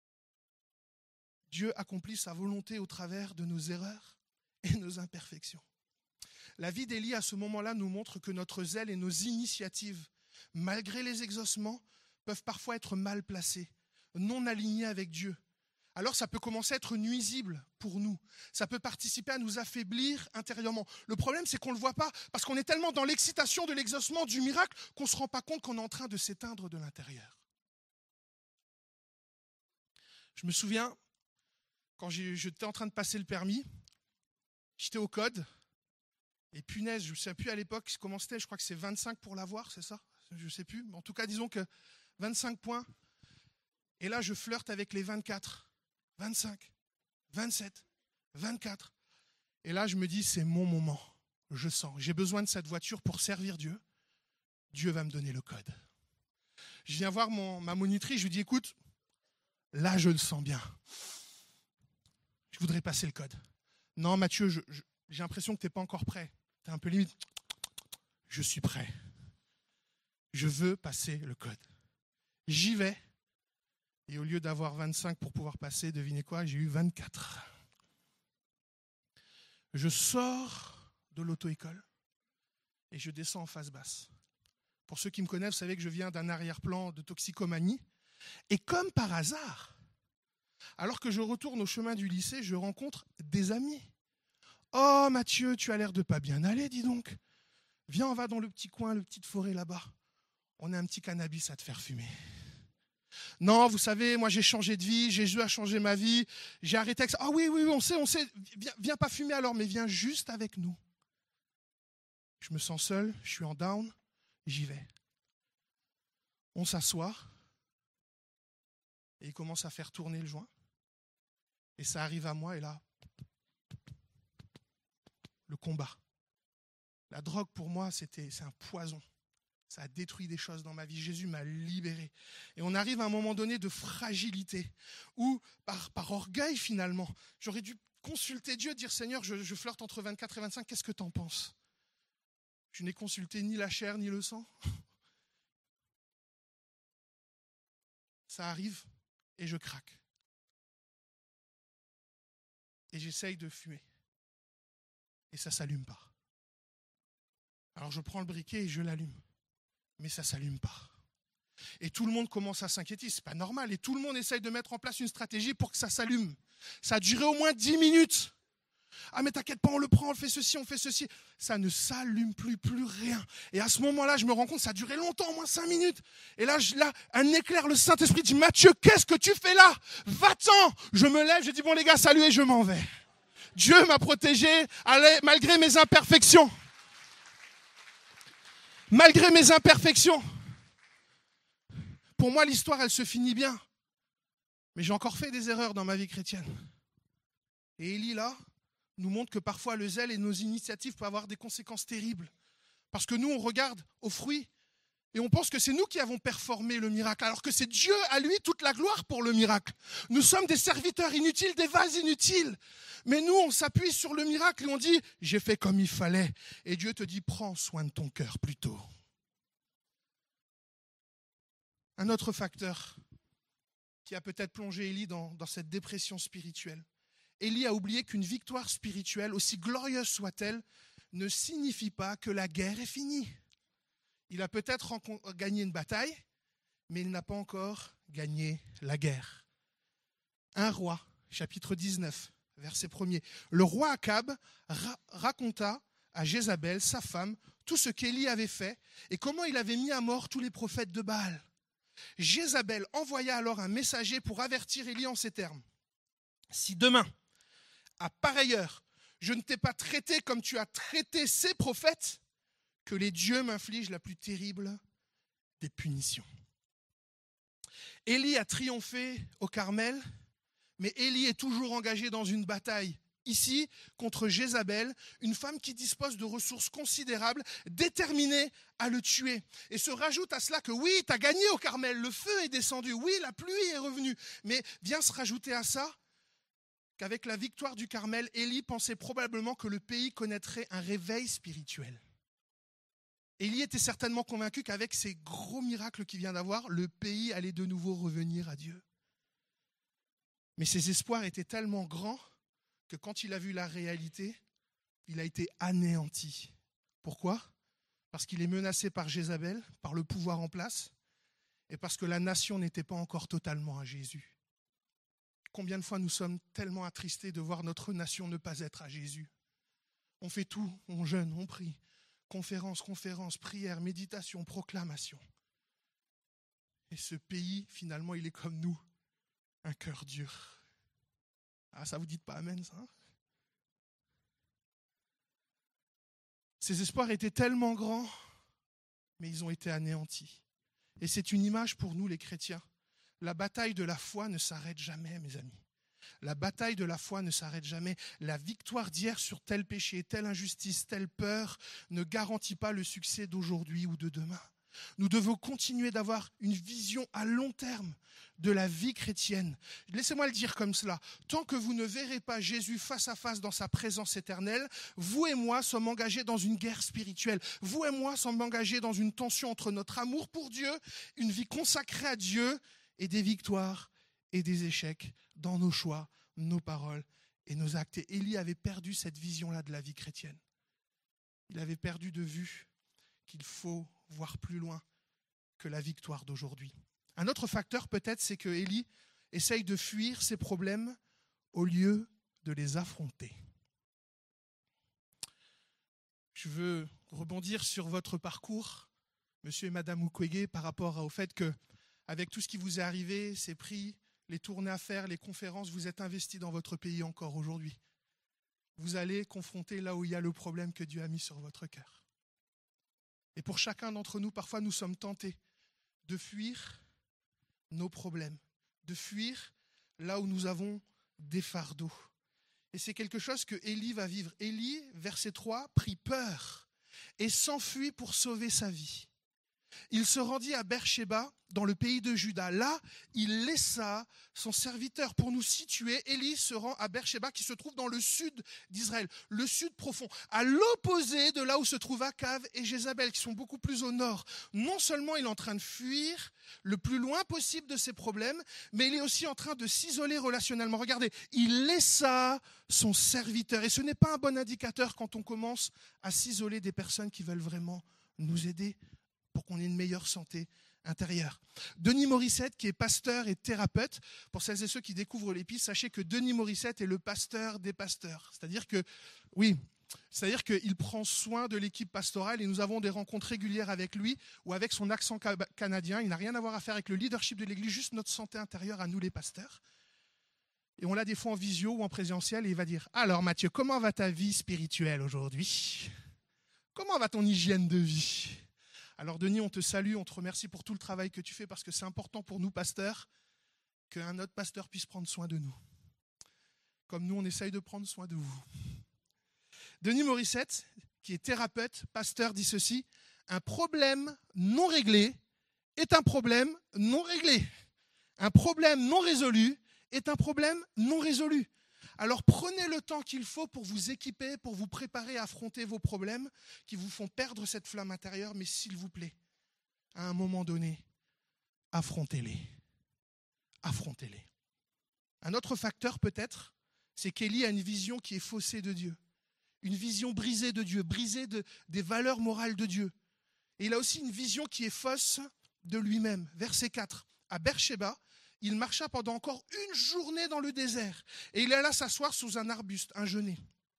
Dieu accomplit sa volonté au travers de nos erreurs et nos imperfections. La vie d'Élie, à ce moment-là, nous montre que notre zèle et nos initiatives, malgré les exaucements, peuvent parfois être mal placés, non alignés avec Dieu. Alors ça peut commencer à être nuisible pour nous. Ça peut participer à nous affaiblir intérieurement. Le problème, c'est qu'on ne le voit pas, parce qu'on est tellement dans l'excitation de l'exaucement, du miracle, qu'on ne se rend pas compte qu'on est en train de s'éteindre de l'intérieur. Je me souviens, quand j'ai, j'étais en train de passer le permis, j'étais au code, et punaise, je ne sais plus à l'époque comment c'était, je crois que c'est vingt-cinq pour l'avoir, c'est ça ? Je ne sais plus, mais en tout cas, disons que vingt-cinq points. Et là, je flirte avec les vingt-quatre, vingt-cinq, vingt-sept, vingt-quatre. Et là, je me dis, c'est mon moment. Je sens, j'ai besoin de cette voiture pour servir Dieu. Dieu va me donner le code. Je viens voir mon, ma monitrice, je lui dis, écoute, là, je le sens bien. Je voudrais passer le code. Non, Mathieu, je, je, j'ai l'impression que tu n'es pas encore prêt. Tu es un peu limite. Je suis prêt. Je veux passer le code. J'y vais. Et au lieu d'avoir vingt-cinq pour pouvoir passer, devinez quoi, j'ai eu vingt-quatre. Je sors de l'auto-école et je descends en face basse. Pour ceux qui me connaissent, vous savez que je viens d'un arrière-plan de toxicomanie. Et comme par hasard, alors que je retourne au chemin du lycée, je rencontre des amis. « Oh Mathieu, tu as l'air de pas bien aller, dis donc. Viens, on va dans le petit coin, le petite forêt là-bas. On a un petit cannabis à te faire fumer. » Non, vous savez, moi j'ai changé de vie, Jésus a changé ma vie, j'ai arrêté avec ça. Ah oui, oui, oui, on sait, on sait, viens, viens pas fumer alors, mais viens juste avec nous. Je me sens seul, je suis en down, j'y vais. On s'assoit et il commence à faire tourner le joint. Et ça arrive à moi et là, le combat. La drogue pour moi, c'était, c'est un poison. Ça a détruit des choses dans ma vie. Jésus m'a libéré. Et on arrive à un moment donné de fragilité, où par, par orgueil finalement, j'aurais dû consulter Dieu, dire Seigneur, je, je flirte entre vingt-quatre et vingt-cinq, qu'est-ce que tu en penses ? Je n'ai consulté ni la chair ni le sang. Ça arrive et je craque. Et j'essaye de fumer. Et ça ne s'allume pas. Alors je prends le briquet et je l'allume. Mais ça ne s'allume pas. Et tout le monde commence à s'inquiéter, c'est pas normal. Et tout le monde essaye de mettre en place une stratégie pour que ça s'allume. Ça a duré au moins dix minutes. Ah mais t'inquiète pas, on le prend, on fait ceci, on fait ceci. Ça ne s'allume plus, plus rien. Et à ce moment-là, je me rends compte, ça a duré longtemps, au moins cinq minutes. Et là, je, là, un éclair, le Saint-Esprit dit, Mathieu, qu'est-ce que tu fais là? Va-t'en. Je me lève, je dis, bon les gars, salut et je m'en vais. Dieu m'a protégé allez, malgré mes imperfections. Malgré mes imperfections. Pour moi, l'histoire, elle se finit bien. Mais j'ai encore fait des erreurs dans ma vie chrétienne. Et Élie, là, nous montre que parfois le zèle et nos initiatives peuvent avoir des conséquences terribles. Parce que nous, on regarde aux fruits et on pense que c'est nous qui avons performé le miracle, alors que c'est Dieu à lui toute la gloire pour le miracle. Nous sommes des serviteurs inutiles, des vases inutiles. Mais nous, on s'appuie sur le miracle et on dit « j'ai fait comme il fallait ». Et Dieu te dit « prends soin de ton cœur plutôt ». Un autre facteur qui a peut-être plongé Élie dans, dans cette dépression spirituelle. Élie a oublié qu'une victoire spirituelle, aussi glorieuse soit-elle, ne signifie pas que la guerre est finie. Il a peut-être rencon- gagné une bataille, mais il n'a pas encore gagné la guerre. Un roi, chapitre dix-neuf, verset premier. Le roi Akab ra- raconta à Jézabel, sa femme, tout ce qu'Élie avait fait et comment il avait mis à mort tous les prophètes de Baal. Jézabel envoya alors un messager pour avertir Élie en ces termes. Si demain, à pareille heure, je ne t'ai pas traité comme tu as traité ces prophètes, que les dieux m'infligent la plus terrible des punitions. Élie a triomphé au Carmel, mais Élie est toujours engagé dans une bataille, ici, contre Jézabel, une femme qui dispose de ressources considérables, déterminée à le tuer. Et se rajoute à cela que oui, tu as gagné au Carmel, le feu est descendu, oui, la pluie est revenue, mais vient se rajouter à ça qu'avec la victoire du Carmel, Élie pensait probablement que le pays connaîtrait un réveil spirituel. Élie était certainement convaincu qu'avec ces gros miracles qu'il vient d'avoir, le pays allait de nouveau revenir à Dieu. Mais ses espoirs étaient tellement grands que quand il a vu la réalité, il a été anéanti. Pourquoi ? Parce qu'il est menacé par Jézabel, par le pouvoir en place, et parce que la nation n'était pas encore totalement à Jésus. Combien de fois nous sommes tellement attristés de voir notre nation ne pas être à Jésus ? On fait tout, on jeûne, on prie. Conférence, conférence, prière, méditation, proclamation. Et ce pays, finalement, il est comme nous, un cœur dur. Ah, ça vous dit pas amen, ça ? Ces espoirs étaient tellement grands, mais ils ont été anéantis. Et c'est une image pour nous, les chrétiens. La bataille de la foi ne s'arrête jamais, mes amis. La bataille de la foi ne s'arrête jamais. La victoire d'hier sur tel péché, telle injustice, telle peur ne garantit pas le succès d'aujourd'hui ou de demain. Nous devons continuer d'avoir une vision à long terme de la vie chrétienne. Laissez-moi le dire comme cela. Tant que vous ne verrez pas Jésus face à face dans sa présence éternelle, vous et moi sommes engagés dans une guerre spirituelle. Vous et moi sommes engagés dans une tension entre notre amour pour Dieu, une vie consacrée à Dieu et des victoires et des échecs dans nos choix, nos paroles et nos actes. Et Élie avait perdu cette vision-là de la vie chrétienne. Il avait perdu de vue qu'il faut voir plus loin que la victoire d'aujourd'hui. Un autre facteur peut-être, c'est que Élie essaye de fuir ses problèmes au lieu de les affronter. Je veux rebondir sur votre parcours, monsieur et madame Mukwege, par rapport au fait que, avec tout ce qui vous est arrivé, ces prix, les tournées à faire, les conférences, vous êtes investis dans votre pays encore aujourd'hui. Vous allez confronter là où il y a le problème que Dieu a mis sur votre cœur. Et pour chacun d'entre nous, parfois nous sommes tentés de fuir nos problèmes, de fuir là où nous avons des fardeaux. Et c'est quelque chose que Élie va vivre. Élie, verset trois, prit peur et s'enfuit pour sauver sa vie. Il se rendit à Beersheba, dans le pays de Juda. Là, il laissa son serviteur. Pour nous situer, Élie se rend à Beersheba, qui se trouve dans le sud d'Israël, le sud profond, à l'opposé de là où se trouvent Akab et Jézabel, qui sont beaucoup plus au nord. Non seulement il est en train de fuir le plus loin possible de ses problèmes, mais il est aussi en train de s'isoler relationnellement. Regardez, il laissa son serviteur. Et ce n'est pas un bon indicateur quand on commence à s'isoler des personnes qui veulent vraiment nous aider pour qu'on ait une meilleure santé intérieur. Denis Morissette, qui est pasteur et thérapeute, pour celles et ceux qui découvrent les pistes, sachez que Denis Morissette est le pasteur des pasteurs. C'est-à-dire que, oui, c'est-à-dire qu'il prend soin de l'équipe pastorale et nous avons des rencontres régulières avec lui ou avec son accent canadien. Il n'a rien à voir à faire avec le leadership de l'Église, juste notre santé intérieure à nous les pasteurs. Et on l'a des fois en visio ou en présentiel et il va dire « Alors Mathieu, comment va ta vie spirituelle aujourd'hui ? Comment va ton hygiène de vie ?» Alors Denis, on te salue, on te remercie pour tout le travail que tu fais parce que c'est important pour nous, pasteurs, qu'un autre pasteur puisse prendre soin de nous. Comme nous, on essaye de prendre soin de vous. Denis Morissette, qui est thérapeute, pasteur, dit ceci, « Un problème non réglé est un problème non réglé. Un problème non résolu est un problème non résolu. » Alors prenez le temps qu'il faut pour vous équiper, pour vous préparer à affronter vos problèmes qui vous font perdre cette flamme intérieure, mais s'il vous plaît, à un moment donné, affrontez-les. Affrontez-les. Un autre facteur peut-être, c'est qu'Élie a une vision qui est faussée de Dieu, une vision brisée de Dieu, brisée de, des valeurs morales de Dieu. Et il a aussi une vision qui est fausse de lui-même. Verset quatre, à Beersheba, il marcha pendant encore une journée dans le désert et il alla s'asseoir sous un arbuste, un genêt.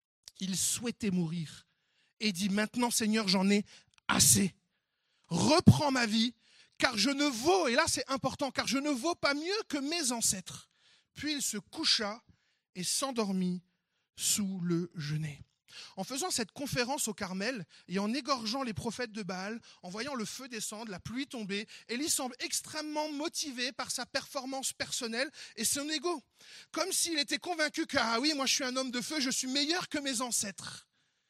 Il souhaitait mourir et dit « Maintenant, Seigneur, j'en ai assez. Reprends ma vie, car je ne vaux, et là c'est important, car je ne vaux pas mieux que mes ancêtres. » Puis il se coucha et s'endormit sous le genêt. En faisant cette conférence au Carmel et en égorgeant les prophètes de Baal, en voyant le feu descendre, la pluie tomber, Élie semble extrêmement motivé par sa performance personnelle et son ego. Comme s'il était convaincu que, ah oui, moi je suis un homme de feu, je suis meilleur que mes ancêtres.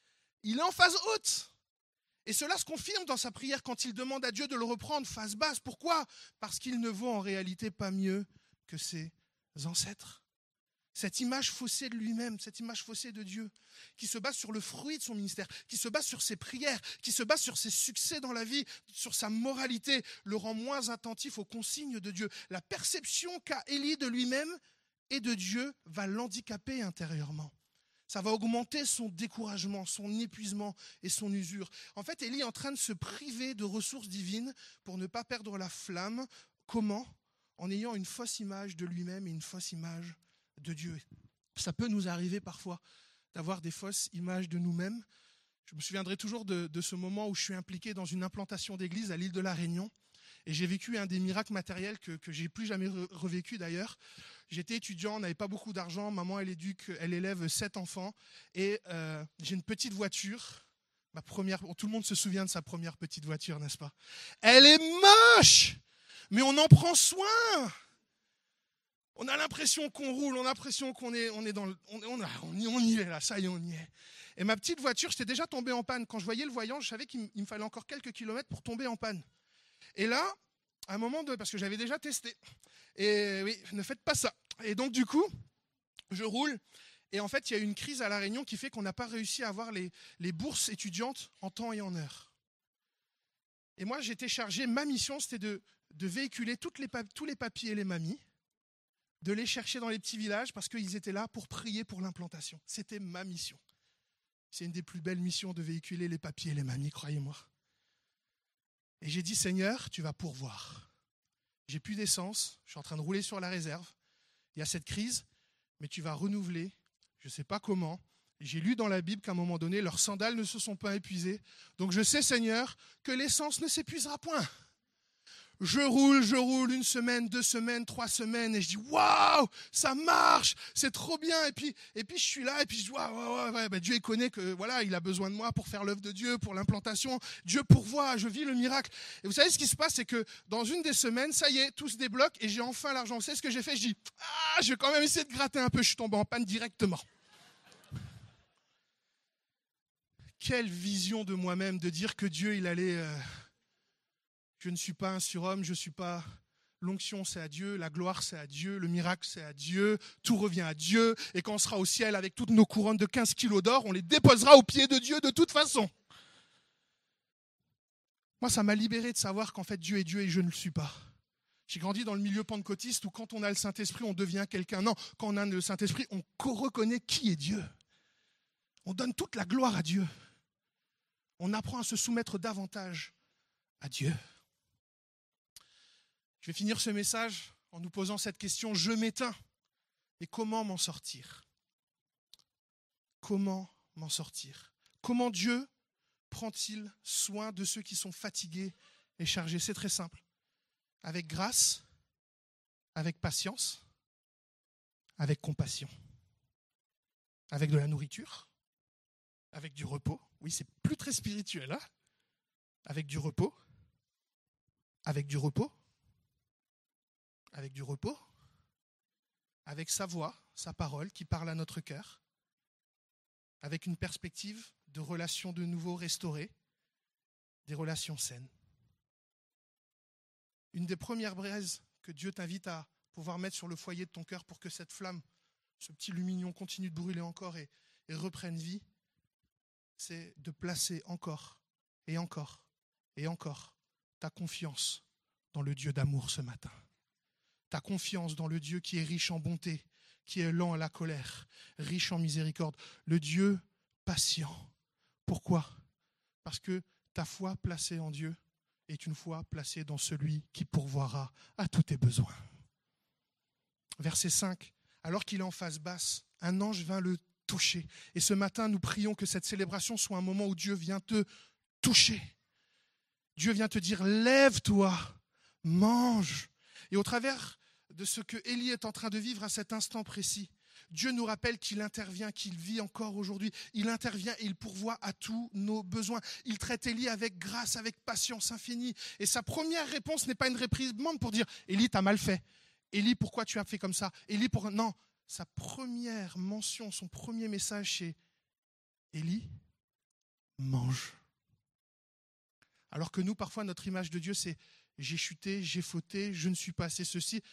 Il est en phase haute. Et cela se confirme dans sa prière quand il demande à Dieu de le reprendre phase basse. Pourquoi ? Parce qu'il ne vaut en réalité pas mieux que ses ancêtres. Cette image faussée de lui-même, cette image faussée de Dieu, qui se base sur le fruit de son ministère, qui se base sur ses prières, qui se base sur ses succès dans la vie, sur sa moralité, le rend moins attentif aux consignes de Dieu. La perception qu'a Élie de lui-même et de Dieu va l'handicaper intérieurement. Ça va augmenter son découragement, son épuisement et son usure. En fait, Élie est en train de se priver de ressources divines pour ne pas perdre la flamme. Comment ? En ayant une fausse image de lui-même et une fausse image de Dieu. Ça peut nous arriver parfois d'avoir des fausses images de nous-mêmes. Je me souviendrai toujours de, de ce moment où je suis impliqué dans une implantation d'église à l'île de la Réunion et j'ai vécu un des miracles matériels que, que j'ai plus jamais re- revécu d'ailleurs. J'étais étudiant, on n'avait pas beaucoup d'argent, maman elle éduque, elle élève sept enfants et euh, j'ai une petite voiture. Ma première, tout le monde se souvient de sa première petite voiture, n'est-ce pas ? Elle est moche, mais on en prend soin. On a l'impression qu'on roule, on a l'impression qu'on est, on est dans le, on, on, on, y, on y est là, ça y est, on y est. Et ma petite voiture, j'étais déjà tombé en panne. Quand je voyais le voyant, je savais qu'il me fallait encore quelques kilomètres pour tomber en panne. Et là, à un moment de, parce que j'avais déjà testé. Et oui, ne faites pas ça. Et donc du coup, je roule. Et en fait, il y a eu une crise à La Réunion qui fait qu'on n'a pas réussi à avoir les, les bourses étudiantes en temps et en heure. Et moi, j'étais chargé, ma mission, c'était de, de véhiculer toutes les, tous les papiers et les mamies, de les chercher dans les petits villages parce qu'ils étaient là pour prier pour l'implantation. C'était ma mission. C'est une des plus belles missions de véhiculer les papiers et les mamies, croyez-moi. Et j'ai dit, Seigneur, tu vas pourvoir. J'ai plus d'essence, je suis en train de rouler sur la réserve. Il y a cette crise, mais tu vas renouveler, je ne sais pas comment. J'ai lu dans la Bible qu'à un moment donné, leurs sandales ne se sont pas épuisées. Donc je sais, Seigneur, que l'essence ne s'épuisera point. Je roule, je roule une semaine, deux semaines, trois semaines et je dis waouh, ça marche, c'est trop bien. Et puis, et puis je suis là et puis je dis waouh, waouh, ouais, ben Dieu il connaît que voilà, il a besoin de moi pour faire l'œuvre de Dieu, pour l'implantation. Dieu pourvoit, je vis le miracle. Et vous savez ce qui se passe, c'est que dans une des semaines, ça y est, tout se débloque et j'ai enfin l'argent. Vous savez ce que j'ai fait ? Je dis ah, je vais quand même essayer de gratter un peu. Je suis tombé en panne directement. Quelle vision de moi-même de dire que Dieu il allait. Euh, Je ne suis pas un surhomme, je ne suis pas... L'onction, c'est à Dieu, la gloire, c'est à Dieu, le miracle, c'est à Dieu, tout revient à Dieu. Et quand on sera au ciel avec toutes nos couronnes de quinze kilos d'or, on les déposera aux pieds de Dieu de toute façon. Moi, ça m'a libéré de savoir qu'en fait, Dieu est Dieu et je ne le suis pas. J'ai grandi dans le milieu pentecôtiste où quand on a le Saint-Esprit, on devient quelqu'un. Non, quand on a le Saint-Esprit, on reconnaît qui est Dieu. On donne toute la gloire à Dieu. On apprend à se soumettre davantage à Dieu. Je vais finir ce message en nous posant cette question, je m'éteins. Et comment m'en sortir? Comment m'en sortir? Comment Dieu prend-il soin de ceux qui sont fatigués et chargés? C'est très simple. Avec grâce, avec patience, avec compassion. Avec de la nourriture, avec du repos. Oui, c'est plus très spirituel, hein? Avec du repos, avec du repos, avec du repos, avec sa voix, sa parole qui parle à notre cœur, avec une perspective de relations de nouveau restaurées, des relations saines. Une des premières braises que Dieu t'invite à pouvoir mettre sur le foyer de ton cœur pour que cette flamme, ce petit lumignon continue de brûler encore et, et reprenne vie, c'est de placer encore et encore et encore ta confiance dans le Dieu d'amour ce matin. Ta confiance dans le Dieu qui est riche en bonté, qui est lent à la colère, riche en miséricorde, le Dieu patient. Pourquoi? Parce que ta foi placée en Dieu est une foi placée dans celui qui pourvoira à tous tes besoins. Verset cinq. Alors qu'il est en face basse, un ange vint le toucher. Et ce matin, nous prions que cette célébration soit un moment où Dieu vient te toucher. Dieu vient te dire, lève-toi, mange. Et au travers de ce que Élie est en train de vivre à cet instant précis, Dieu nous rappelle qu'il intervient, qu'il vit encore aujourd'hui. Il intervient et il pourvoit à tous nos besoins. Il traite Élie avec grâce, avec patience infinie. Et sa première réponse n'est pas une réprimande pour dire « Élie, t'as mal fait. Élie, pourquoi tu as fait comme ça? Élie, pour... » Non, sa première mention, son premier message, c'est « Élie, mange. » Alors que nous, parfois, notre image de Dieu, c'est « J'ai chuté, j'ai fauté, je ne suis pas assez ceci.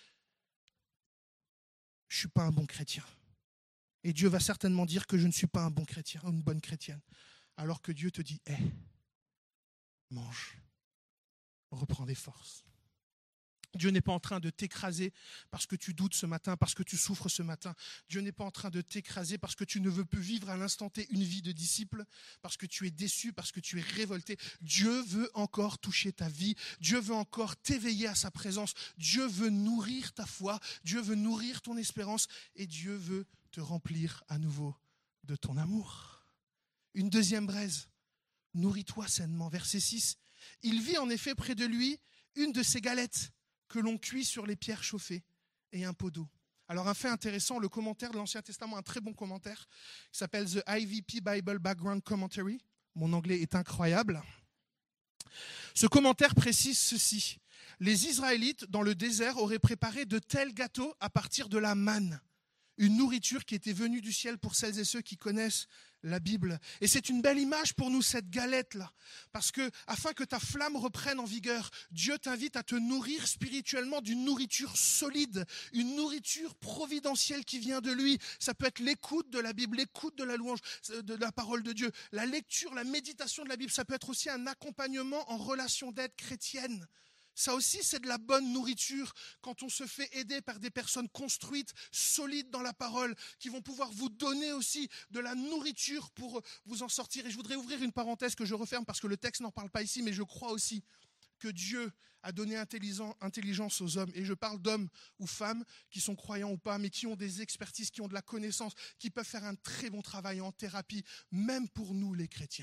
Je ne suis pas un bon chrétien. » Et Dieu va certainement dire que je ne suis pas un bon chrétien, une bonne chrétienne. Alors que Dieu te dit, hé, hey, mange, reprends des forces. Dieu n'est pas en train de t'écraser parce que tu doutes ce matin, parce que tu souffres ce matin. Dieu n'est pas en train de t'écraser parce que tu ne veux plus vivre à l'instant T une vie de disciple, parce que tu es déçu, parce que tu es révolté. Dieu veut encore toucher ta vie. Dieu veut encore t'éveiller à sa présence. Dieu veut nourrir ta foi. Dieu veut nourrir ton espérance. Et Dieu veut te remplir à nouveau de ton amour. Une deuxième braise. Nourris-toi sainement. Verset six. Il vit en effet près de lui une de ces galettes que l'on cuit sur les pierres chauffées et un pot d'eau. Alors un fait intéressant, le commentaire de l'Ancien Testament, un très bon commentaire, qui s'appelle The I V P Bible Background Commentary. Mon anglais est incroyable. Ce commentaire précise ceci. Les Israélites, dans le désert, auraient préparé de tels gâteaux à partir de la manne. Une nourriture qui était venue du ciel pour celles et ceux qui connaissent la Bible. Et c'est une belle image pour nous, cette galette-là. Parce que, afin que ta flamme reprenne en vigueur, Dieu t'invite à te nourrir spirituellement d'une nourriture solide, une nourriture providentielle qui vient de lui. Ça peut être l'écoute de la Bible, l'écoute de la louange, de la parole de Dieu, la lecture, la méditation de la Bible. Ça peut être aussi un accompagnement en relation d'aide chrétienne. Ça aussi, c'est de la bonne nourriture quand on se fait aider par des personnes construites, solides dans la parole, qui vont pouvoir vous donner aussi de la nourriture pour vous en sortir. Et je voudrais ouvrir une parenthèse que je referme parce que le texte n'en parle pas ici, mais je crois aussi que Dieu a donné intelligence aux hommes. Et je parle d'hommes ou femmes qui sont croyants ou pas, mais qui ont des expertises, qui ont de la connaissance, qui peuvent faire un très bon travail en thérapie, même pour nous les chrétiens.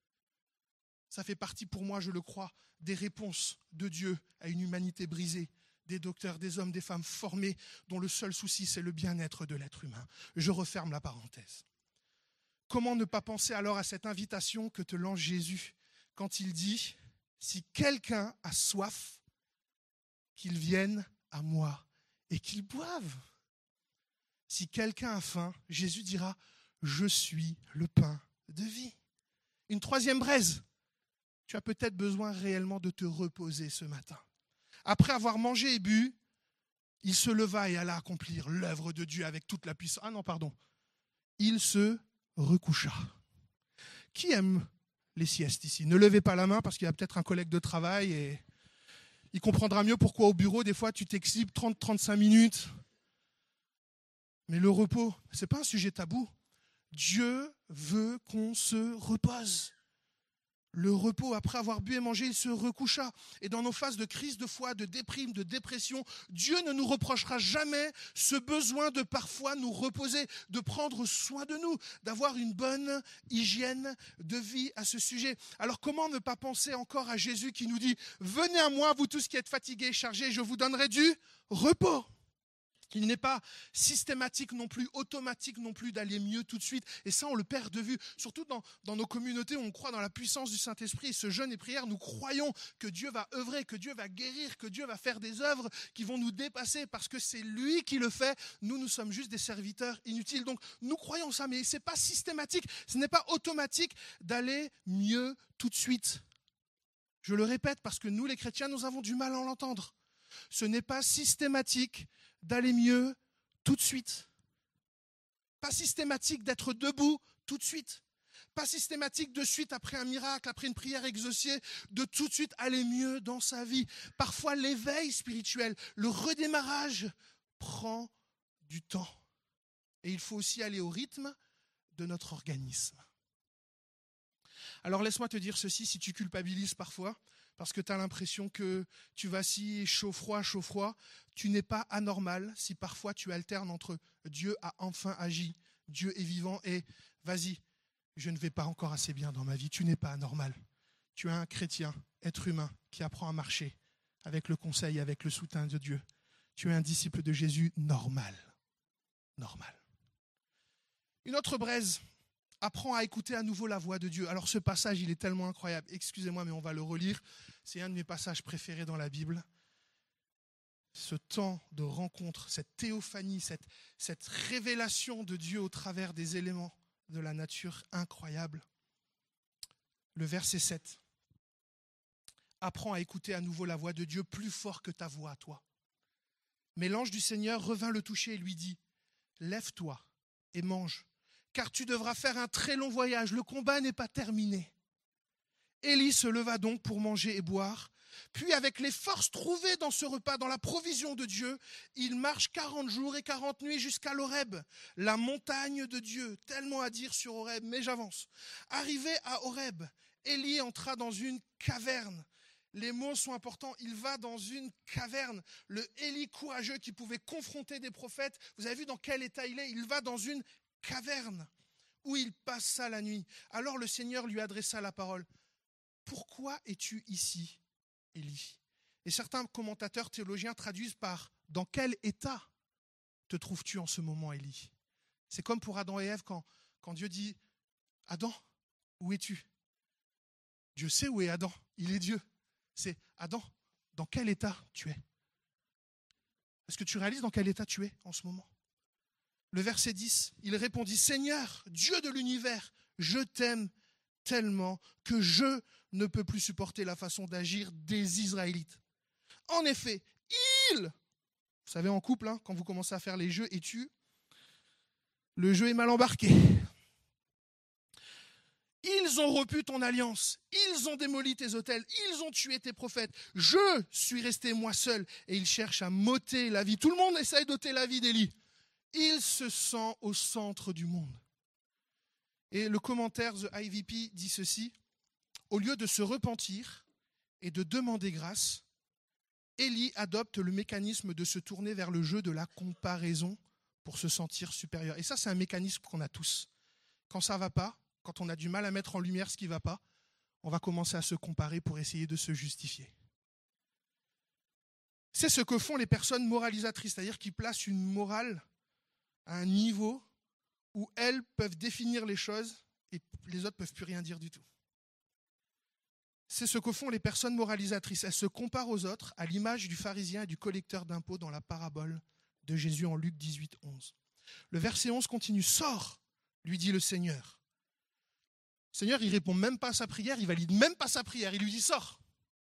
Ça fait partie pour moi, je le crois, des réponses de Dieu à une humanité brisée, des docteurs, des hommes, des femmes formés dont le seul souci c'est le bien-être de l'être humain. Je referme la parenthèse. Comment ne pas penser alors à cette invitation que te lance Jésus quand il dit « Si quelqu'un a soif, qu'il vienne à moi et qu'il boive. Si quelqu'un a faim, Jésus dira « Je suis le pain de vie. » Une troisième braise. Tu as peut-être besoin réellement de te reposer ce matin. Après avoir mangé et bu, il se leva et alla accomplir l'œuvre de Dieu avec toute la puissance. Ah non, pardon. Il se recoucha. Qui aime les siestes ici? Ne levez pas la main parce qu'il y a peut-être un collègue de travail et il comprendra mieux pourquoi au bureau, des fois, tu t'exhibes trente à trente-cinq minutes. Mais le repos, ce n'est pas un sujet tabou. Dieu veut qu'on se repose. le repos. Après avoir bu et mangé, il se recoucha. Et dans nos phases de crise de foi, de déprime, de dépression, Dieu ne nous reprochera jamais ce besoin de parfois nous reposer, de prendre soin de nous, d'avoir une bonne hygiène de vie à ce sujet. Alors comment ne pas penser encore à Jésus qui nous dit « Venez à moi, vous tous qui êtes fatigués et chargés, je vous donnerai du repos ». Il n'est pas systématique non plus, automatique non plus d'aller mieux tout de suite. Et ça, on le perd de vue. Surtout dans, dans nos communautés où on croit dans la puissance du Saint-Esprit. Et ce jeûne et prière, nous croyons que Dieu va œuvrer, que Dieu va guérir, que Dieu va faire des œuvres qui vont nous dépasser parce que c'est lui qui le fait. Nous, nous sommes juste des serviteurs inutiles. Donc, nous croyons ça, mais ce n'est pas systématique. Ce n'est pas automatique d'aller mieux tout de suite. Je le répète parce que nous, les chrétiens, nous avons du mal à l'entendre. Ce n'est pas systématique d'aller mieux tout de suite. Pas systématique d'être debout tout de suite. Pas systématique de suite après un miracle, après une prière exaucée, de tout de suite aller mieux dans sa vie. Parfois l'éveil spirituel, le redémarrage prend du temps. Et il faut aussi aller au rythme de notre organisme. Alors laisse-moi te dire ceci, si tu culpabilises parfois, parce que tu as l'impression que tu vacilles chaud-froid, chaud-froid, tu n'es pas anormal si parfois tu alternes entre Dieu a enfin agi, Dieu est vivant et vas-y, je ne vais pas encore assez bien dans ma vie. Tu n'es pas anormal. Tu es un chrétien, être humain, qui apprend à marcher avec le conseil, avec le soutien de Dieu. Tu es un disciple de Jésus normal. Normal. Une autre braise. Apprends à écouter à nouveau la voix de Dieu. Alors ce passage, il est tellement incroyable. Excusez-moi, mais on va le relire. C'est un de mes passages préférés dans la Bible. Ce temps de rencontre, cette théophanie, cette, cette révélation de Dieu au travers des éléments de la nature incroyable. Le verset sept. Apprends à écouter à nouveau la voix de Dieu plus fort que ta voix à toi. Mais l'ange du Seigneur revint le toucher et lui dit « Lève-toi et mange. » Car tu devras faire un très long voyage, le combat n'est pas terminé. Élie se leva donc pour manger et boire, puis avec les forces trouvées dans ce repas, dans la provision de Dieu, il marche quarante jours et quarante nuits jusqu'à l'Horeb, la montagne de Dieu. Tellement à dire sur Horeb, mais j'avance. Arrivé à Horeb, Élie entra dans une caverne. Les mots sont importants, il va dans une caverne. Le Élie courageux qui pouvait confronter des prophètes, vous avez vu dans quel état il est? Il va dans une caverne où il passa la nuit. Alors le Seigneur lui adressa la parole. « Pourquoi es-tu ici, Élie ?» Et certains commentateurs théologiens traduisent par « Dans quel état te trouves-tu en ce moment, Élie ?» C'est comme pour Adam et Ève quand, quand Dieu dit « Adam, où es-tu » Dieu sait où est Adam, il est Dieu. C'est « Adam, dans quel état tu es ?» Est-ce que tu réalises dans quel état tu es en ce moment? Le verset dix, il répondit « Seigneur, Dieu de l'univers, je t'aime tellement que je ne peux plus supporter la façon d'agir des Israélites. En effet, ils, vous savez en couple, hein, quand vous commencez à faire les jeux et tu, le jeu est mal embarqué. Ils ont rompu ton alliance, ils ont démoli tes autels, ils ont tué tes prophètes. Je suis resté moi seul et ils cherchent à m'ôter la vie. Tout le monde essaye d'ôter la vie d'Élie. Il se sent au centre du monde. Et le commentaire The I V P dit ceci. Au lieu de se repentir et de demander grâce, Élie adopte le mécanisme de se tourner vers le jeu de la comparaison pour se sentir supérieur. Et ça, c'est un mécanisme qu'on a tous. Quand ça ne va pas, quand on a du mal à mettre en lumière ce qui ne va pas, on va commencer à se comparer pour essayer de se justifier. C'est ce que font les personnes moralisatrices, c'est-à-dire qui placent une morale à un niveau où elles peuvent définir les choses et les autres ne peuvent plus rien dire du tout. C'est ce que font les personnes moralisatrices. Elles se comparent aux autres à l'image du pharisien et du collecteur d'impôts dans la parabole de Jésus en Luc dix-huit, onze. Le verset onze continue. « Sors, lui dit le Seigneur. » Le Seigneur, il ne répond même pas à sa prière, il valide même pas sa prière. Il lui dit « Sors.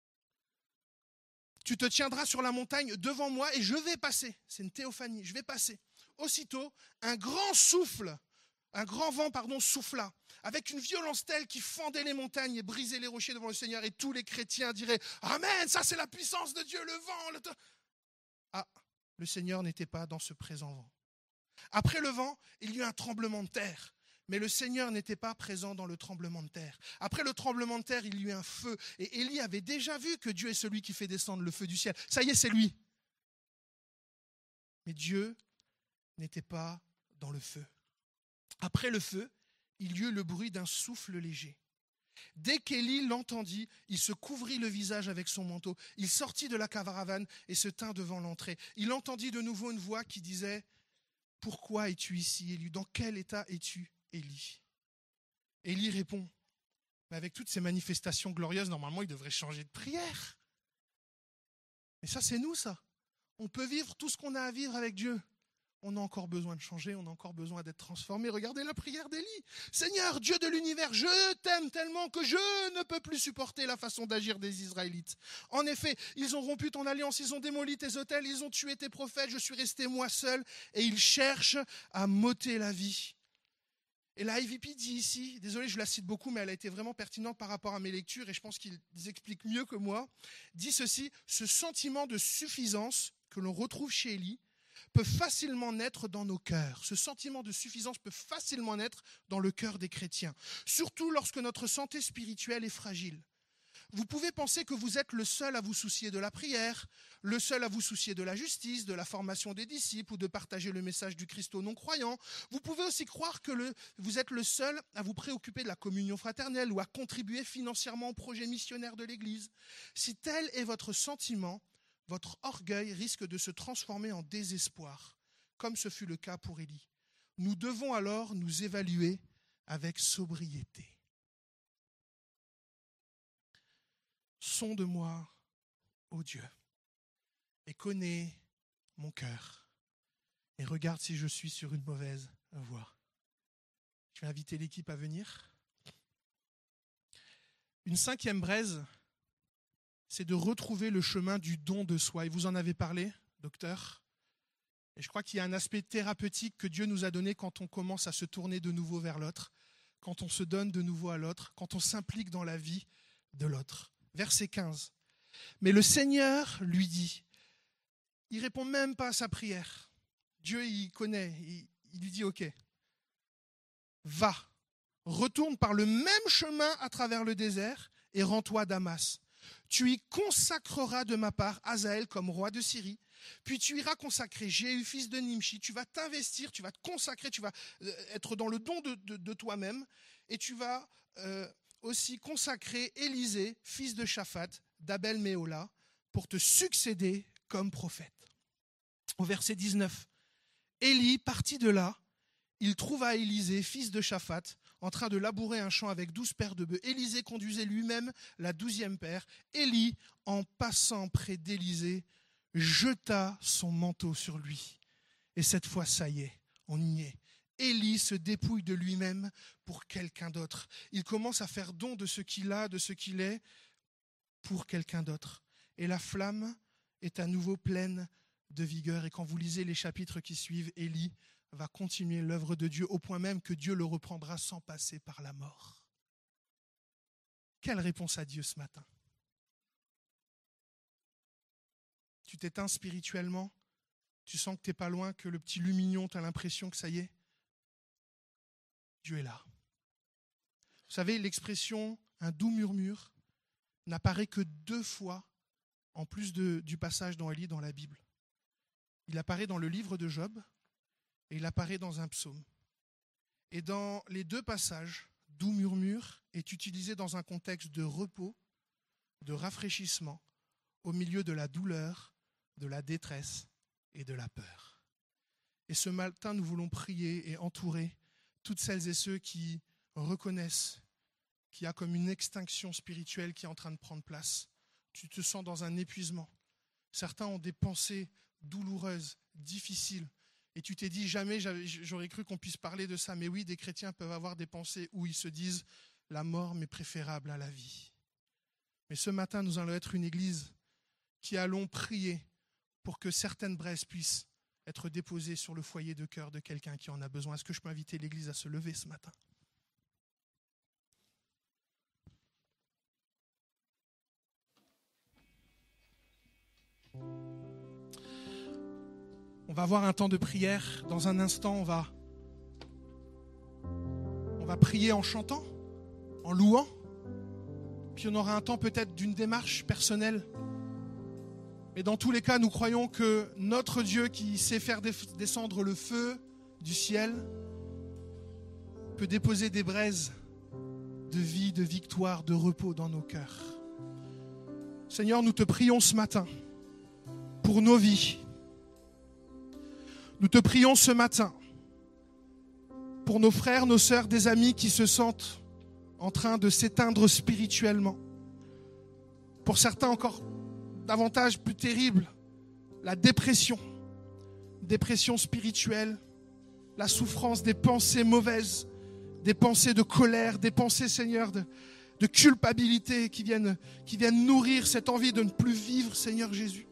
Tu te tiendras sur la montagne devant moi et je vais passer. » C'est une théophanie, je vais passer. Aussitôt, un grand souffle, un grand vent, pardon, souffla, avec une violence telle qui fendait les montagnes et brisait les rochers devant le Seigneur. Et tous les chrétiens diraient « Amen, ça c'est la puissance de Dieu, le vent. Le... » Ah, le Seigneur n'était pas dans ce présent vent. Après le vent, il y eut un tremblement de terre. Mais le Seigneur n'était pas présent dans le tremblement de terre. Après le tremblement de terre, il y eut un feu. Et Élie avait déjà vu que Dieu est celui qui fait descendre le feu du ciel. Ça y est, c'est lui. Mais Dieu n'était pas dans le feu. Après le feu, il y eut le bruit d'un souffle léger. Dès qu'Élie l'entendit, il se couvrit le visage avec son manteau. Il sortit de la caravane et se tint devant l'entrée. Il entendit de nouveau une voix qui disait « Pourquoi es-tu ici, Élie ? Dans quel état es-tu, Élie ?» Élie répond « Avec toutes ces manifestations glorieuses, normalement, il devrait changer de prière. » Mais ça, c'est nous, ça. On peut vivre tout ce qu'on a à vivre avec Dieu. On a encore besoin de changer, on a encore besoin d'être transformé. Regardez la prière d'Élie. « Seigneur, Dieu de l'univers, je t'aime tellement que je ne peux plus supporter la façon d'agir des Israélites. En effet, ils ont rompu ton alliance, ils ont démoli tes autels, ils ont tué tes prophètes, je suis resté moi seul et ils cherchent à m'ôter la vie. » Et la I V P dit ici, désolé je la cite beaucoup, mais elle a été vraiment pertinente par rapport à mes lectures et je pense qu'ils expliquent mieux que moi, dit ceci, « Ce sentiment de suffisance que l'on retrouve chez Élie peut facilement naître dans nos cœurs. Ce sentiment de suffisance peut facilement naître dans le cœur des chrétiens, surtout lorsque notre santé spirituelle est fragile. Vous pouvez penser que vous êtes le seul à vous soucier de la prière, le seul à vous soucier de la justice, de la formation des disciples ou de partager le message du Christ aux non-croyants. Vous pouvez aussi croire que le, vous êtes le seul à vous préoccuper de la communion fraternelle ou à contribuer financièrement au projet missionnaire de l'Église. Si tel est votre sentiment, votre orgueil risque de se transformer en désespoir, comme ce fut le cas pour Élie. Nous devons alors nous évaluer avec sobriété. Sonde-moi, ô Dieu, et connais mon cœur, et regarde si je suis sur une mauvaise voie. Je vais inviter l'équipe à venir. Une cinquième braise, c'est de retrouver le chemin du don de soi. Et vous en avez parlé, docteur. Et je crois qu'il y a un aspect thérapeutique que Dieu nous a donné quand on commence à se tourner de nouveau vers l'autre, quand on se donne de nouveau à l'autre, quand on s'implique dans la vie de l'autre. Verset quinze. Mais le Seigneur lui dit, il ne répond même pas à sa prière. Dieu, il connaît, il, il lui dit, ok, va, retourne par le même chemin à travers le désert et rends-toi à Damas. Tu y consacreras de ma part Hazaël comme roi de Syrie, puis tu iras consacrer Jéhu, fils de Nimshi, tu vas t'investir, tu vas te consacrer, tu vas être dans le don de, de, de toi-même, et tu vas euh, aussi consacrer Élisée, fils de Shaphat, d'Abel-Méhola, pour te succéder comme prophète. Au verset dix-neuf, Élie partit de là, il trouva Élisée, fils de Shaphat, en train de labourer un champ avec douze paires de bœufs. Élisée conduisait lui-même la douzième paire. Élie, en passant près d'Élisée, jeta son manteau sur lui. Et cette fois, ça y est, on y est. Élie se dépouille de lui-même pour quelqu'un d'autre. Il commence à faire don de ce qu'il a, de ce qu'il est, pour quelqu'un d'autre. Et la flamme est à nouveau pleine de vigueur. Et quand vous lisez les chapitres qui suivent, Élie va continuer l'œuvre de Dieu au point même que Dieu le reprendra sans passer par la mort. Quelle réponse à Dieu ce matin? Tu t'éteins spirituellement, tu sens que tu n'es pas loin, que le petit lumignon, tu as l'impression que ça y est. Dieu est là. Vous savez, l'expression « un doux murmure » n'apparaît que deux fois, en plus de, du passage dont elle lit dans la Bible. Il apparaît dans le livre de Job, et il apparaît dans un psaume. Et dans les deux passages, doux murmure est utilisé dans un contexte de repos, de rafraîchissement, au milieu de la douleur, de la détresse et de la peur. Et ce matin, nous voulons prier et entourer toutes celles et ceux qui reconnaissent qu'il y a comme une extinction spirituelle qui est en train de prendre place. Tu te sens dans un épuisement. Certains ont des pensées douloureuses, difficiles. Et tu t'es dit, jamais j'aurais cru qu'on puisse parler de ça. Mais oui, des chrétiens peuvent avoir des pensées où ils se disent, la mort m'est préférable à la vie. Mais ce matin, nous allons être une église qui allons prier pour que certaines braises puissent être déposées sur le foyer de cœur de quelqu'un qui en a besoin. Est-ce que je peux inviter l'église à se lever ce matin ? On va avoir un temps de prière. Dans un instant, on va va prier en chantant, en louant. Puis on aura un temps peut-être d'une démarche personnelle. Mais dans tous les cas, nous croyons que notre Dieu qui sait faire descendre le feu du ciel peut déposer des braises de vie, de victoire, de repos dans nos cœurs. Seigneur, nous te prions ce matin pour nos vies. Nous te prions ce matin pour nos frères, nos sœurs, des amis qui se sentent en train de s'éteindre spirituellement. Pour certains encore davantage plus terrible, la dépression, dépression spirituelle, la souffrance des pensées mauvaises, des pensées de colère, des pensées, Seigneur, de, de culpabilité qui viennent, qui viennent nourrir cette envie de ne plus vivre, Seigneur Jésus.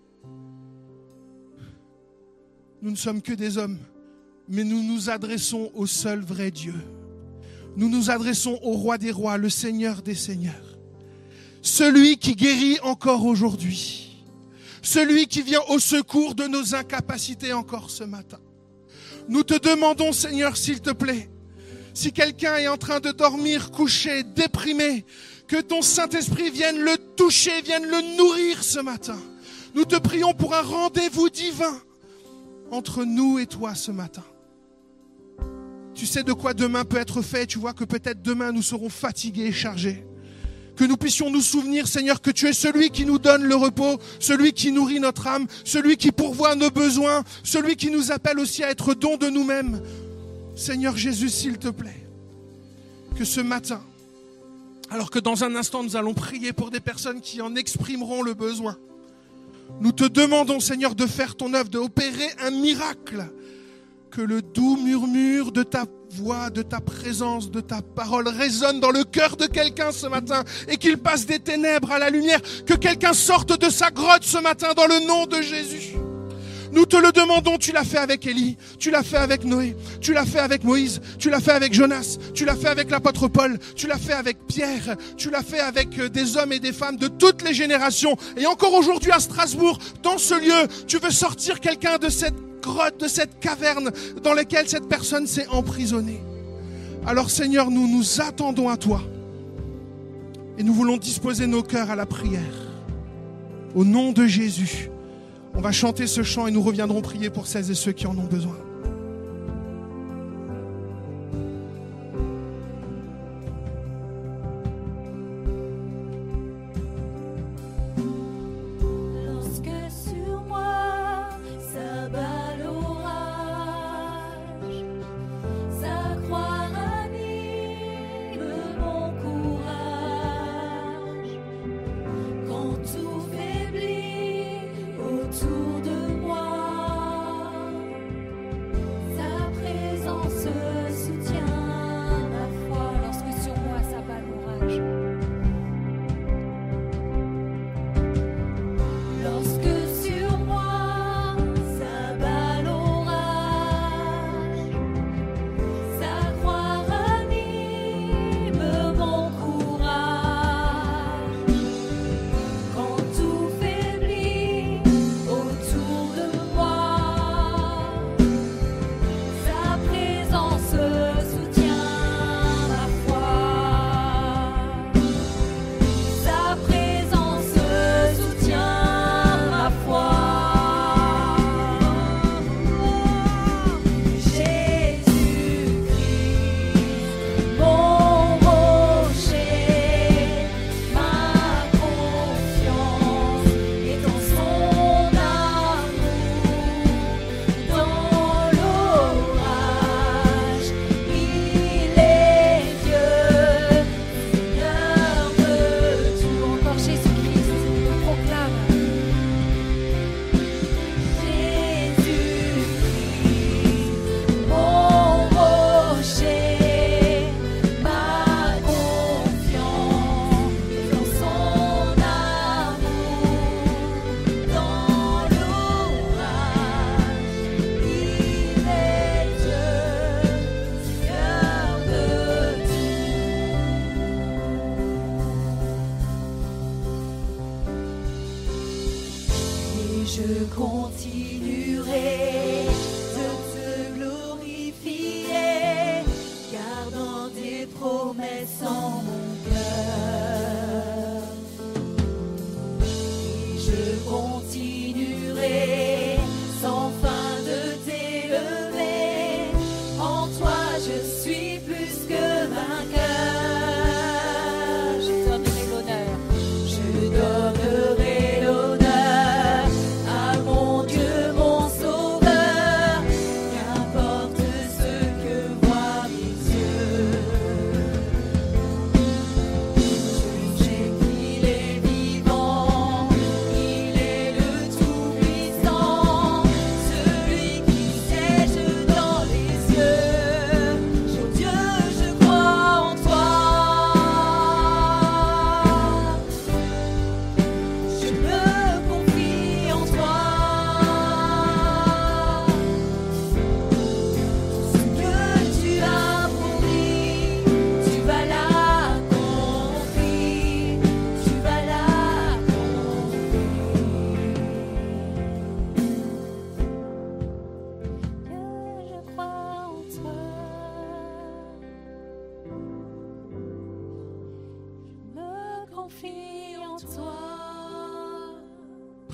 Nous ne sommes que des hommes, mais nous nous adressons au seul vrai Dieu. Nous nous adressons au roi des rois, le Seigneur des seigneurs. Celui qui guérit encore aujourd'hui. Celui qui vient au secours de nos incapacités encore ce matin. Nous te demandons, Seigneur, s'il te plaît, si quelqu'un est en train de dormir, couché, déprimé, que ton Saint-Esprit vienne le toucher, vienne le nourrir ce matin. Nous te prions pour un rendez-vous divin entre nous et toi ce matin. Tu sais de quoi demain peut être fait. Tu vois que peut-être demain nous serons fatigués et chargés. Que nous puissions nous souvenir, Seigneur, que tu es celui qui nous donne le repos, celui qui nourrit notre âme, celui qui pourvoit nos besoins, celui qui nous appelle aussi à être don de nous-mêmes. Seigneur Jésus, s'il te plaît, que ce matin, alors que dans un instant nous allons prier pour des personnes qui en exprimeront le besoin, nous te demandons, Seigneur, de faire ton œuvre, d'opérer un miracle. Que le doux murmure de ta voix, de ta présence, de ta parole résonne dans le cœur de quelqu'un ce matin et qu'il passe des ténèbres à la lumière. Que quelqu'un sorte de sa grotte ce matin dans le nom de Jésus. Nous te le demandons, tu l'as fait avec Élie, tu l'as fait avec Noé, tu l'as fait avec Moïse, tu l'as fait avec Jonas, tu l'as fait avec l'apôtre Paul, tu l'as fait avec Pierre, tu l'as fait avec des hommes et des femmes de toutes les générations. Et encore aujourd'hui à Strasbourg, dans ce lieu, tu veux sortir quelqu'un de cette grotte, de cette caverne dans laquelle cette personne s'est emprisonnée. Alors Seigneur, nous nous attendons à toi et nous voulons disposer nos cœurs à la prière. Au nom de Jésus, on va chanter ce chant et nous reviendrons prier pour celles et ceux qui en ont besoin.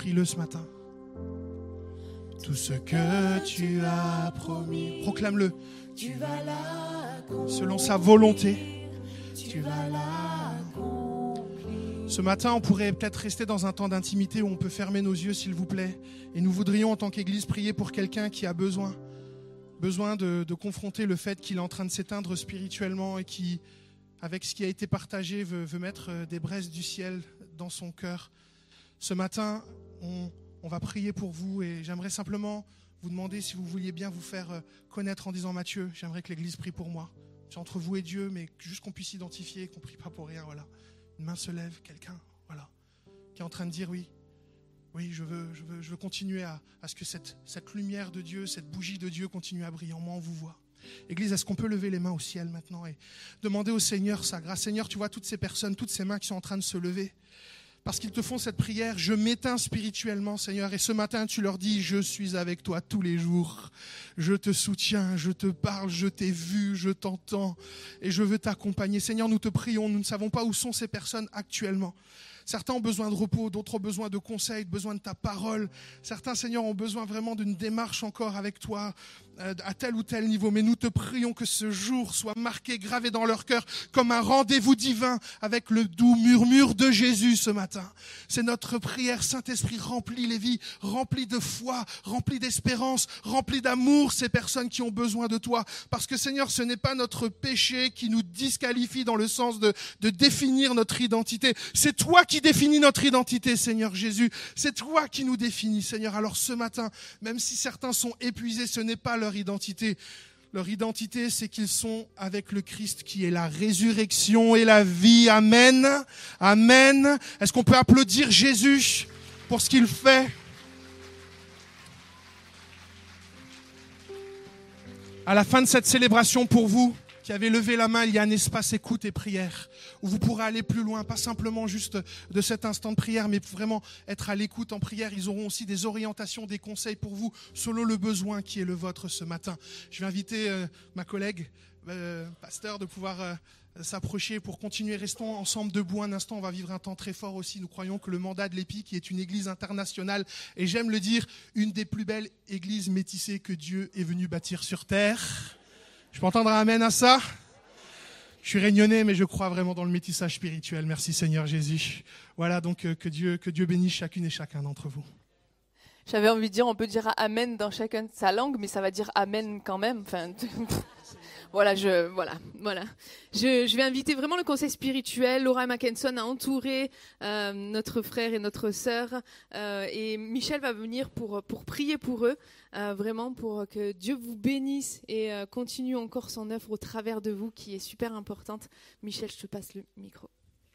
Prie-le ce matin. Tout ce que tu as promis, proclame-le. Tu vas l'accomplir. Selon sa volonté. Tu vas l'accomplir. Ce matin, on pourrait peut-être rester dans un temps d'intimité où on peut fermer nos yeux, s'il vous plaît. Et nous voudrions, en tant qu'Église, prier pour quelqu'un qui a besoin, besoin de, de confronter le fait qu'il est en train de s'éteindre spirituellement et qui, avec ce qui a été partagé, veut, veut mettre des braises du ciel dans son cœur. Ce matin, on, on va prier pour vous et j'aimerais simplement vous demander si vous vouliez bien vous faire connaître en disant « Mathieu, j'aimerais que l'Église prie pour moi. » C'est entre vous et Dieu, mais juste qu'on puisse identifier, qu'on ne prie pas pour rien. Voilà. Une main se lève, quelqu'un, voilà, qui est en train de dire oui. Oui, je veux, je veux, je veux continuer à, à ce que cette, cette lumière de Dieu, cette bougie de Dieu continue à briller en moi, on vous voit. Église, est-ce qu'on peut lever les mains au ciel maintenant et demander au Seigneur sa grâce? Seigneur, tu vois toutes ces personnes, toutes ces mains qui sont en train de se lever. Parce qu'ils te font cette prière, je m'éteins spirituellement, Seigneur. Et ce matin, tu leur dis, je suis avec toi tous les jours. Je te soutiens, je te parle, je t'ai vu, je t'entends. Et je veux t'accompagner. Seigneur, nous te prions, nous ne savons pas où sont ces personnes actuellement. Certains ont besoin de repos, d'autres ont besoin de conseils, besoin de ta parole. Certains, Seigneur, ont besoin vraiment d'une démarche encore avec toi euh, à tel ou tel niveau. Mais nous te prions que ce jour soit marqué, gravé dans leur cœur comme un rendez-vous divin avec le doux murmure de Jésus ce matin. C'est notre prière. Saint-Esprit, remplis les vies, remplis de foi, remplis d'espérance, remplis d'amour ces personnes qui ont besoin de toi. Parce que, Seigneur, ce n'est pas notre péché qui nous disqualifie dans le sens de, de définir notre identité. C'est toi qui définis notre identité, Seigneur Jésus. C'est toi qui nous définis, Seigneur. Alors ce matin, même si certains sont épuisés, ce n'est pas leur identité. Leur identité, c'est qu'ils sont avec le Christ qui est la résurrection et la vie. Amen. Amen. Est-ce qu'on peut applaudir Jésus pour ce qu'il fait? À la fin de cette célébration, pour vous qui avez levé la main, il y a un espace écoute et prière où vous pourrez aller plus loin, pas simplement juste de cet instant de prière, mais vraiment être à l'écoute en prière. Ils auront aussi des orientations, des conseils pour vous, selon le besoin qui est le vôtre ce matin. Je vais inviter euh, ma collègue, euh, pasteur, de pouvoir euh, s'approcher pour continuer. Restons ensemble debout un instant, on va vivre un temps très fort aussi. Nous croyons que le mandat de l'Épi, qui est une église internationale, et j'aime le dire, une des plus belles églises métissées que Dieu est venu bâtir sur terre. Je peux entendre un amen à ça? Je suis réunionnais, mais je crois vraiment dans le métissage spirituel. Merci Seigneur Jésus. Voilà, donc euh, que Dieu, que Dieu bénisse chacune et chacun d'entre vous. J'avais envie de dire, on peut dire amen dans chacun de sa langue, mais ça va dire amen quand même. Enfin, voilà, je, voilà, voilà. Je, je vais inviter vraiment le conseil spirituel, Laura Mackenson, à entourer euh, notre frère et notre sœur. Euh, et Michel va venir pour, pour prier pour eux, euh, vraiment pour que Dieu vous bénisse et euh, continue encore son œuvre au travers de vous, qui est super importante. Michel, je te passe le micro.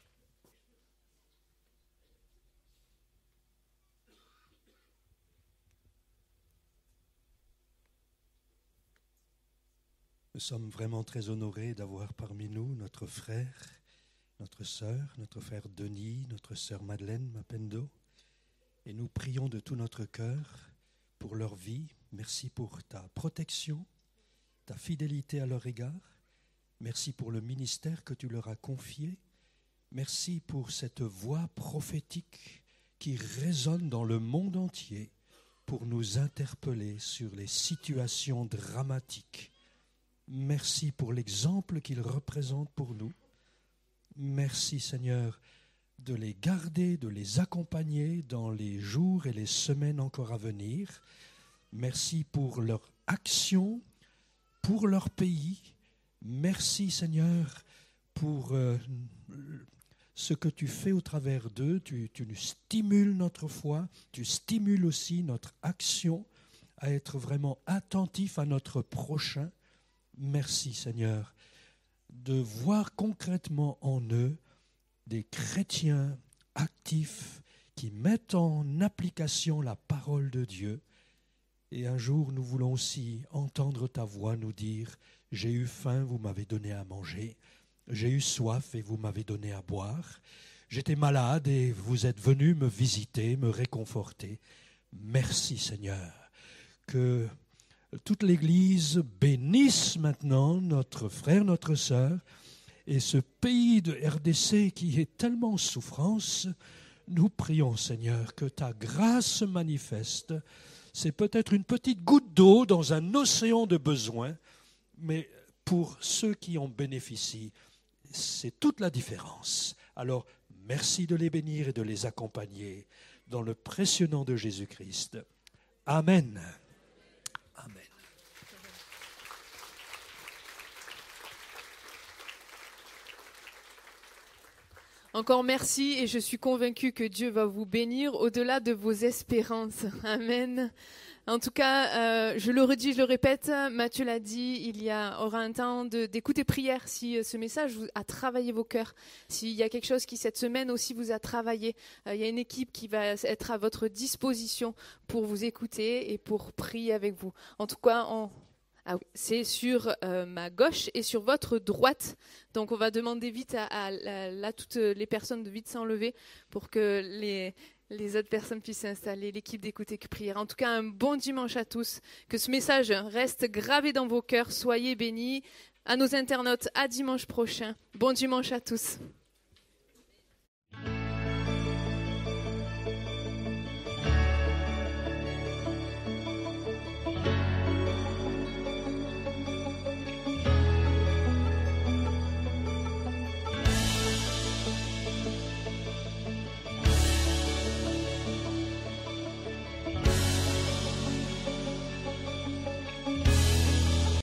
Nous sommes vraiment très honorés d'avoir parmi nous notre frère, notre sœur, notre frère Denis, notre sœur Madeleine Mapendo. Et nous prions de tout notre cœur pour leur vie. Merci pour ta protection, ta fidélité à leur égard. Merci pour le ministère que tu leur as confié. Merci pour cette voix prophétique qui résonne dans le monde entier pour nous interpeller sur les situations dramatiques. Merci pour l'exemple qu'ils représentent pour nous. Merci Seigneur de les garder, de les accompagner dans les jours et les semaines encore à venir. Merci pour leur action, pour leur pays. Merci Seigneur pour euh, ce que tu fais au travers d'eux. Tu, tu nous stimules notre foi, tu stimules aussi notre action à être vraiment attentif à notre prochain. Merci Seigneur de voir concrètement en eux des chrétiens actifs qui mettent en application la parole de Dieu. Et un jour, nous voulons aussi entendre ta voix nous dire « J'ai eu faim, vous m'avez donné à manger. J'ai eu soif et vous m'avez donné à boire. J'étais malade et vous êtes venus me visiter, me réconforter. Merci Seigneur. » Que toute l'Église bénisse maintenant notre frère, notre sœur, et ce pays de R D C qui est tellement en souffrance, Nous prions, Seigneur, que ta grâce se manifeste. C'est peut-être une petite goutte d'eau dans un océan de besoins, mais pour ceux qui en bénéficient, c'est toute la différence. Alors, merci de les bénir et de les accompagner dans le précieux nom de Jésus-Christ. Amen. Amen. Encore merci et je suis convaincue que Dieu va vous bénir au-delà de vos espérances. Amen. En tout cas, euh, je le redis, je le répète, Matthieu l'a dit, il y a, aura un temps de, d'écoute et prière si euh, ce message vous a travaillé vos cœurs, s'il y a quelque chose qui cette semaine aussi vous a travaillé. Euh, il y a une équipe qui va être à votre disposition pour vous écouter et pour prier avec vous. En tout cas, on... Ah oui, c'est sur euh, ma gauche et sur votre droite. Donc on va demander vite à, à, à, là, toutes les personnes de vite s'enlever pour que les, les autres personnes puissent s'installer, l'équipe d'écoute et de prière. En tout cas, un bon dimanche à tous. Que ce message reste gravé dans vos cœurs. Soyez bénis. À nos internautes, à dimanche prochain. Bon dimanche à tous.